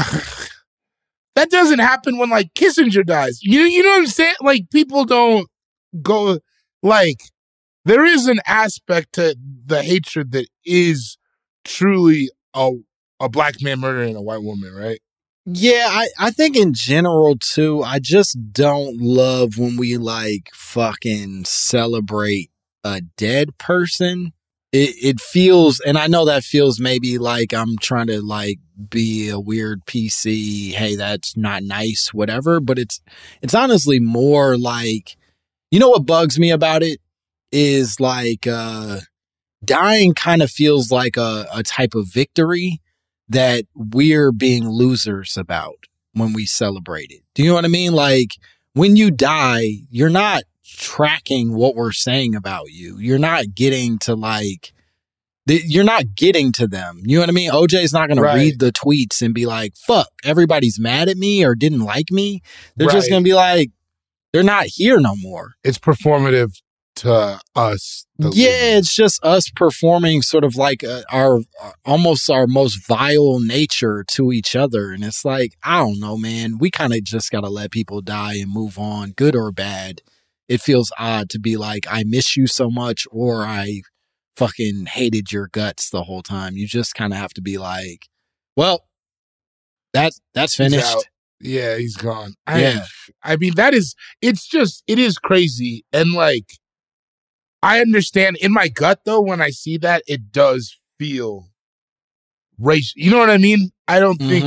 S6: That doesn't happen when, like, Kissinger dies. You know what I'm saying? Like, people don't go, like, there is an aspect to the hatred that is truly a black man murdering a white woman, right?
S5: Yeah, I think in general, too, I just don't love when we, like, fucking celebrate a dead person. It feels, and I know that feels maybe like I'm trying to, like, be a weird PC, hey, that's not nice, whatever, but it's honestly more like, you know what bugs me about it is, like, dying kind of feels like a type of victory that we're being losers about when we celebrate it. Do you know what I mean? Like, when you die, you're not tracking what we're saying about you. You're not getting to, like, you're not getting to them. You know what I mean? OJ's not going to read the tweets and be like, fuck, everybody's mad at me or didn't like me. They're just going to be like, they're not here no more.
S6: It's performative to us.
S5: Yeah, it's just us performing sort of like our most vile nature to each other. And it's like, I don't know, man. We kind of just got to let people die and move on, good or bad. It feels odd to be like, I miss you so much, or I fucking hated your guts the whole time. You just kind of have to be like, well, that's finished.
S6: Yeah, he's gone.
S5: Yeah.
S6: I mean, it is crazy. And, like, I understand in my gut, though, when I see that, it does feel racial. You know what I mean? I don't think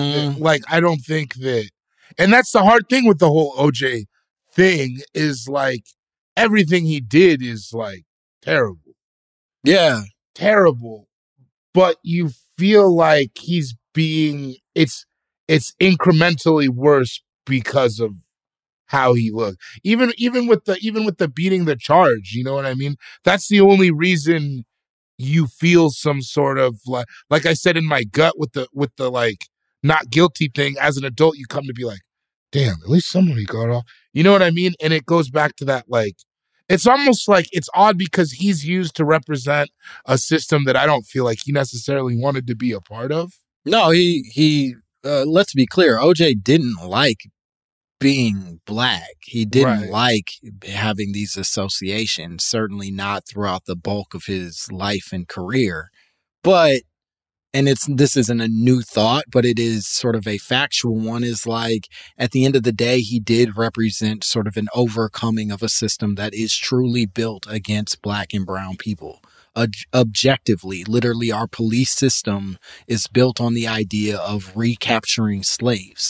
S6: that, and that's the hard thing with the whole OJ thing is, like, everything he did is, like, terrible.
S5: Yeah.
S6: Terrible. But you feel like he's it's incrementally worse because of how he looked. Even with the beating the charge, you know what I mean? That's the only reason you feel some sort of like I said in my gut with the like not guilty thing. As an adult, you come to be like, damn, at least somebody got off. You know what I mean? And it goes back to that, like, it's almost like it's odd because he's used to represent a system that I don't feel like he necessarily wanted to be a part of.
S5: No, he let's be clear. OJ didn't like being black. He didn't like having these associations, certainly not throughout the bulk of his life and career. But, and this isn't a new thought, but it is sort of a factual one, is like, at the end of the day, he did represent sort of an overcoming of a system that is truly built against black and brown people. Objectively, literally, our police system is built on the idea of recapturing slaves.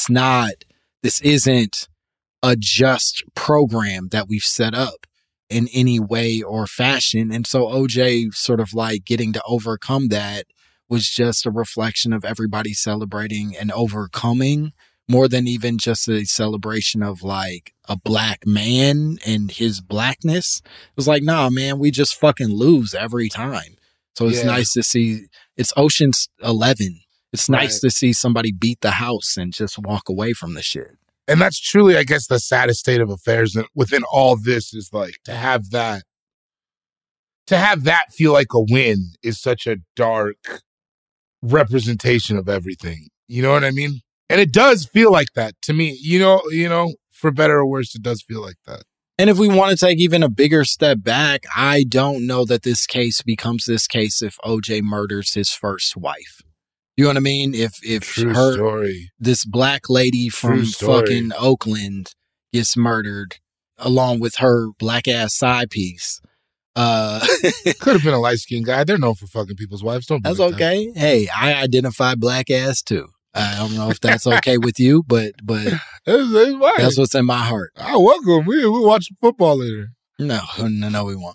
S5: This isn't a just program that we've set up in any way or fashion. And so OJ sort of like getting to overcome that was just a reflection of everybody celebrating and overcoming more than even just a celebration of like a black man and his blackness. It was like, nah, man, we just fucking lose every time. So it's nice to see. It's Ocean's 11. It's nice to see somebody beat the house and just walk away from the shit.
S6: And that's truly, I guess, the saddest state of affairs within all this is like to have that feel like a win is such a dark representation of everything. You know what I mean? And it does feel like that to me. You know, for better or worse, it does feel like that.
S5: And if we want to take even a bigger step back, I don't know that this case becomes this case if OJ murders his first wife. You know what I mean? If this black lady from fucking Oakland gets murdered along with her black ass side piece.
S6: Could have been a light-skinned guy. They're known for fucking people's wives. Don't be
S5: That's
S6: like
S5: okay. That. Hey, I identify black ass too. I don't know if that's okay with you, but that's what's in my heart.
S6: Oh, welcome. We'll watch football later.
S5: No, we won't.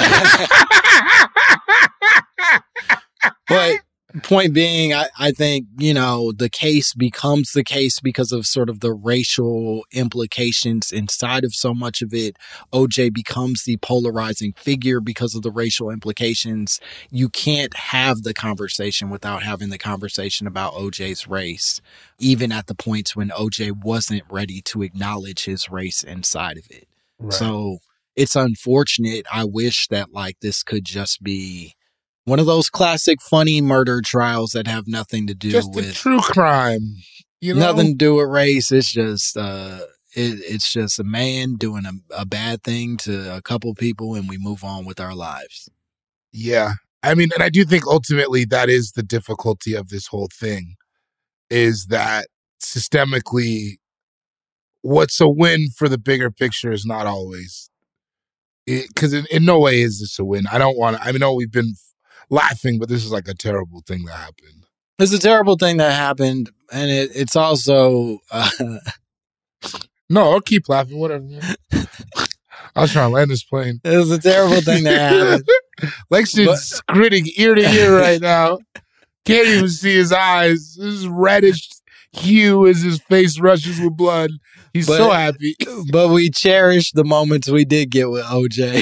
S5: But point being, I think, the case becomes the case because of sort of the racial implications inside of so much of it. OJ becomes the polarizing figure because of the racial implications. You can't have the conversation without having the conversation about OJ's race, even at the points when OJ wasn't ready to acknowledge his race inside of it. Right. So it's unfortunate. I wish that this could just be one of those classic funny murder trials that have nothing to do with
S6: a true crime.
S5: Nothing to do with race. It's just it's just a man doing a bad thing to a couple people, and we move on with our lives.
S6: Yeah, I mean, and I do think ultimately that is the difficulty of this whole thing, is that systemically, what's a win for the bigger picture is not always. Because in no way is this a win. I know we've been laughing, but this is like a terrible thing that happened.
S5: It's a terrible thing that happened, and it's also
S6: no, I'll keep laughing, whatever. I was trying to land this plane.
S5: It was a terrible thing that happened.
S6: Lexington's grinning ear to ear right now. Can't even see his eyes. This reddish hue as his face rushes with blood. He's so happy.
S5: But we cherish the moments we did get with OJ.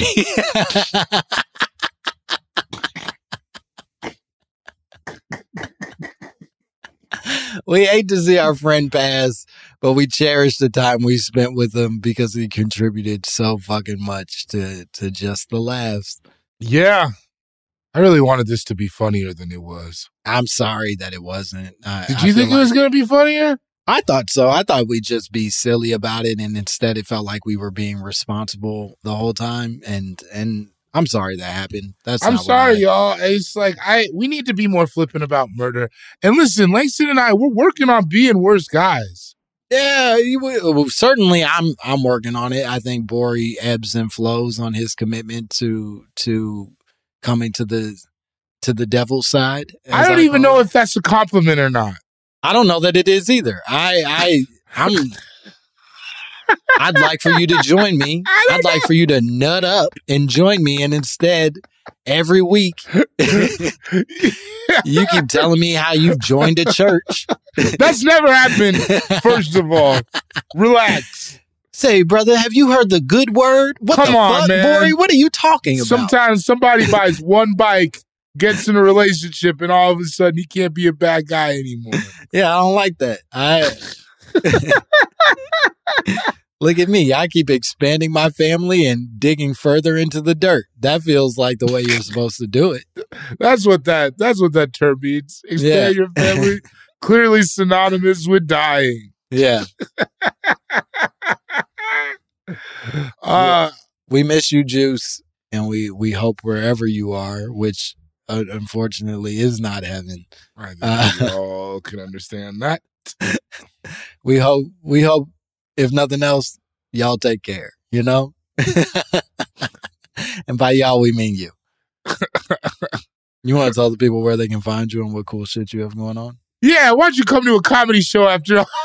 S5: We hate to see our friend pass, but we cherish the time we spent with him because he contributed so fucking much to just the laughs.
S6: Yeah. I really wanted this to be funnier than it was.
S5: I'm sorry that it wasn't.
S6: Did you think it was going to be funnier?
S5: I thought so. I thought we'd just be silly about it, and instead it felt like we were being responsible the whole time. And I'm sorry that happened. I'm
S6: sorry, y'all. It's like we need to be more flippant about murder. And listen, Langston and I, we're working on being worse guys.
S5: Yeah, certainly. I'm working on it. I think Bori ebbs and flows on his commitment to coming to the devil's side.
S6: I don't even know if that's a compliment or not.
S5: I don't know that it is either. I'd like for you to join me. I'd like for you to nut up and join me. And instead, every week, you keep telling me how you've joined a church.
S6: That's never happened, first of all. Relax.
S5: Say, brother, have you heard the good word? Come on, man. Bori, what are you talking about?
S6: Sometimes somebody buys one bike, gets in a relationship, and all of a sudden he can't be a bad guy anymore.
S5: Yeah, I don't like that. Look at me. I keep expanding my family and digging further into the dirt. That feels like the way you're supposed to do it.
S6: That's what that term means. Expand your family. Clearly synonymous with dying.
S5: Yeah. We miss you, Juice, and we hope wherever you are, which unfortunately is not heaven.
S6: I think we all can understand that.
S5: We hope, if nothing else, y'all take care, you know? And by y'all, we mean you. You want to tell the people where they can find you and what cool shit you have going on?
S6: Yeah, why don't you come to a comedy show after all?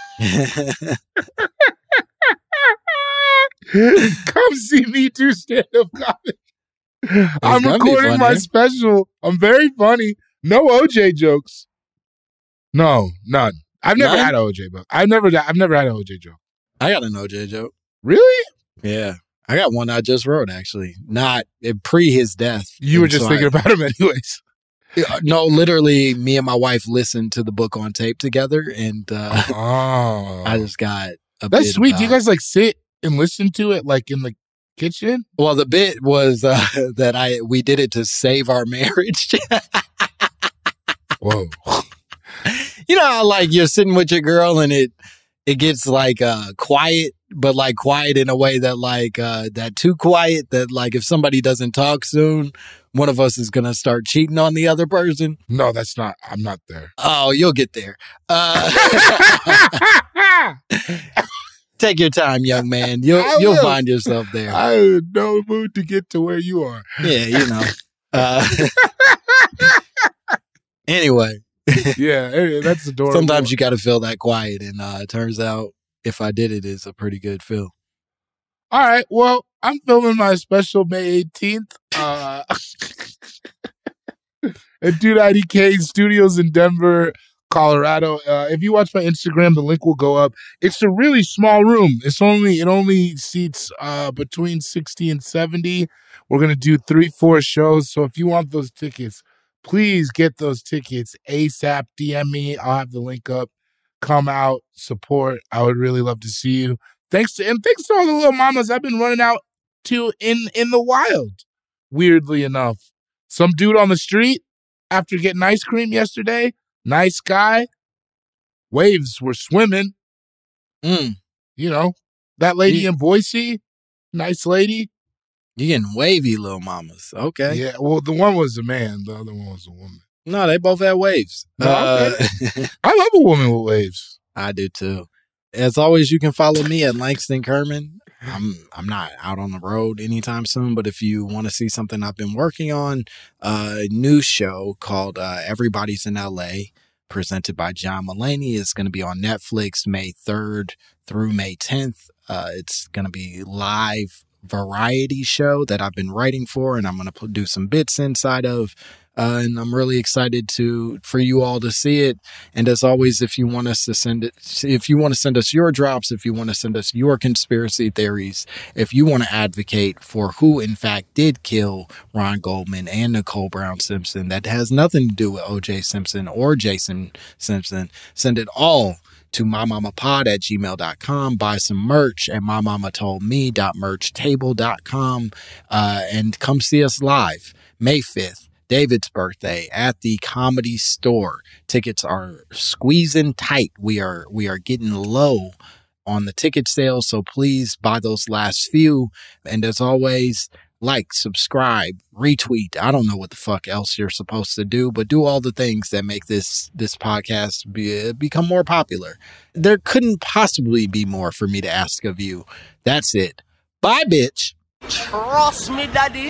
S6: Come see me do stand-up comedy. I'm recording my special. I'm very funny. No OJ jokes. No, none. I've never had an OJ joke. I've never had an OJ joke.
S5: I got an OJ joke.
S6: Really?
S5: Yeah. I got one I just wrote, actually. Not pre his death.
S6: You were just thinking about him anyways.
S5: No, literally, me and my wife listened to the book on tape together, and I just got a
S6: That's
S5: bit
S6: sweet.
S5: about-
S6: Do you guys like sit and listen to it like in the kitchen?
S5: Well, the bit was that we did it to save our marriage.
S6: Whoa.
S5: You know how like you're sitting with your girl and it gets like quiet, but like quiet in a way that like that too quiet that like if somebody doesn't talk soon, one of us is gonna start cheating on the other person.
S6: No, that's not. I'm not there.
S5: Oh, you'll get there. Take your time, young man. You'll find yourself there.
S6: I'm in no mood to get to where you are.
S5: Yeah, you know. Anyway.
S6: Yeah, that's adorable.
S5: Sometimes you got to feel that quiet, and it turns out If I Did It is a pretty good feel.
S6: All right, well, I'm filming my special May 18th at Dude IDK Studios in Denver, Colorado. If you watch my Instagram, the link will go up. It's a really small room. It only seats between 60 and 70. We're going to do 3-4 shows. So if you want those tickets, please get those tickets ASAP. DM me. I'll have the link up. Come out, support. I would really love to see you. Thanks to all the little mamas I've been running out to in the wild. Weirdly enough, some dude on the street after getting ice cream yesterday, nice guy. Waves were swimming. You know, that lady in Boise, nice lady.
S5: You getting wavy, little mamas. Okay.
S6: Yeah, well, the one was a man. The other one was a woman.
S5: No, they both had waves.
S6: Okay. I love a woman with waves.
S5: I do too. As always, you can follow me at Langston Kerman. I'm not out on the road anytime soon, but if you want to see something I've been working on, a new show called Everybody's in LA, presented by John Mulaney, is going to be on Netflix May 3rd through May 10th. It's going to be live variety show that I've been writing for, and I'm going to do some bits inside of. And I'm really excited for you all to see it. And as always, if you want us to send us your drops, if you want to send us your conspiracy theories, if you want to advocate for who in fact did kill Ron Goldman and Nicole Brown Simpson, that has nothing to do with O.J. Simpson or Jason Simpson, send it all to mymamapod@gmail.com. Buy some merch at mymamatoldme.merchtable.com, and come see us live May 5th. David's birthday at the Comedy Store. Tickets are squeezing tight. We are getting low on the ticket sales, so please buy those last few. And as always, like, subscribe, retweet. I don't know what the fuck else you're supposed to do, but do all the things that make this podcast become more popular. There couldn't possibly be more for me to ask of you. That's it. Bye, bitch.
S11: Trust me, daddy.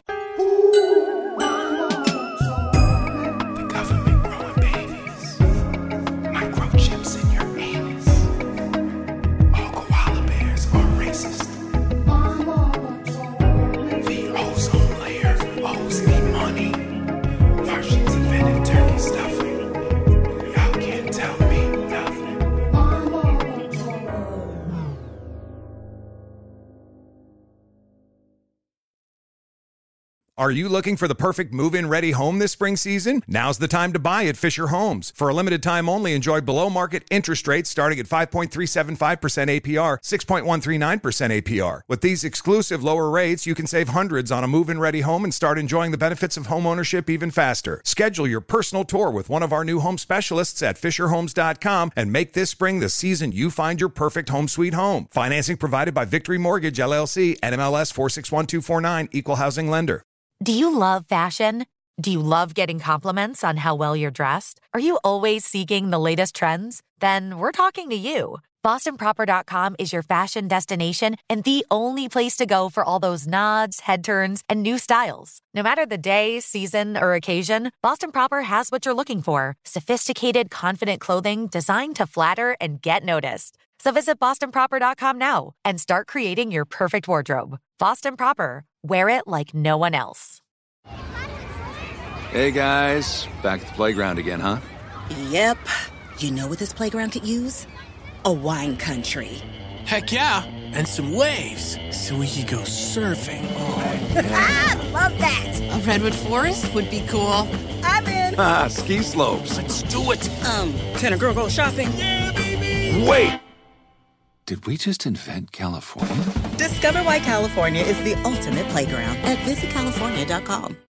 S12: Are you looking for the perfect move-in ready home this spring season? Now's the time to buy at Fisher Homes. For a limited time only, enjoy below-market interest rates starting at 5.375% APR, 6.139% APR. With these exclusive lower rates, you can save hundreds on a move-in ready home and start enjoying the benefits of home ownership even faster. Schedule your personal tour with one of our new home specialists at FisherHomes.com and make this spring the season you find your perfect home sweet home. Financing provided by Victory Mortgage, LLC, NMLS 461249, Equal Housing Lender.
S13: Do you love fashion? Do you love getting compliments on how well you're dressed? Are you always seeking the latest trends? Then we're talking to you. BostonProper.com is your fashion destination and the only place to go for all those nods, head turns, and new styles. No matter the day, season, or occasion, Boston Proper has what you're looking for. Sophisticated, confident clothing designed to flatter and get noticed. So visit BostonProper.com now and start creating your perfect wardrobe. Boston Proper. Wear it like no one else.
S14: Hey guys, back at the playground again, huh?
S15: Yep. You know what this playground could use? A wine country.
S11: Heck yeah, and some waves so we could go surfing.
S15: Ah, love that.
S16: A redwood forest would be cool.
S15: I'm in.
S14: Ah, ski slopes.
S11: Let's do it.
S15: Can a girl go shopping?
S11: Yeah, baby.
S14: Wait. Did we just invent California?
S15: Discover why California is the ultimate playground at visitcalifornia.com.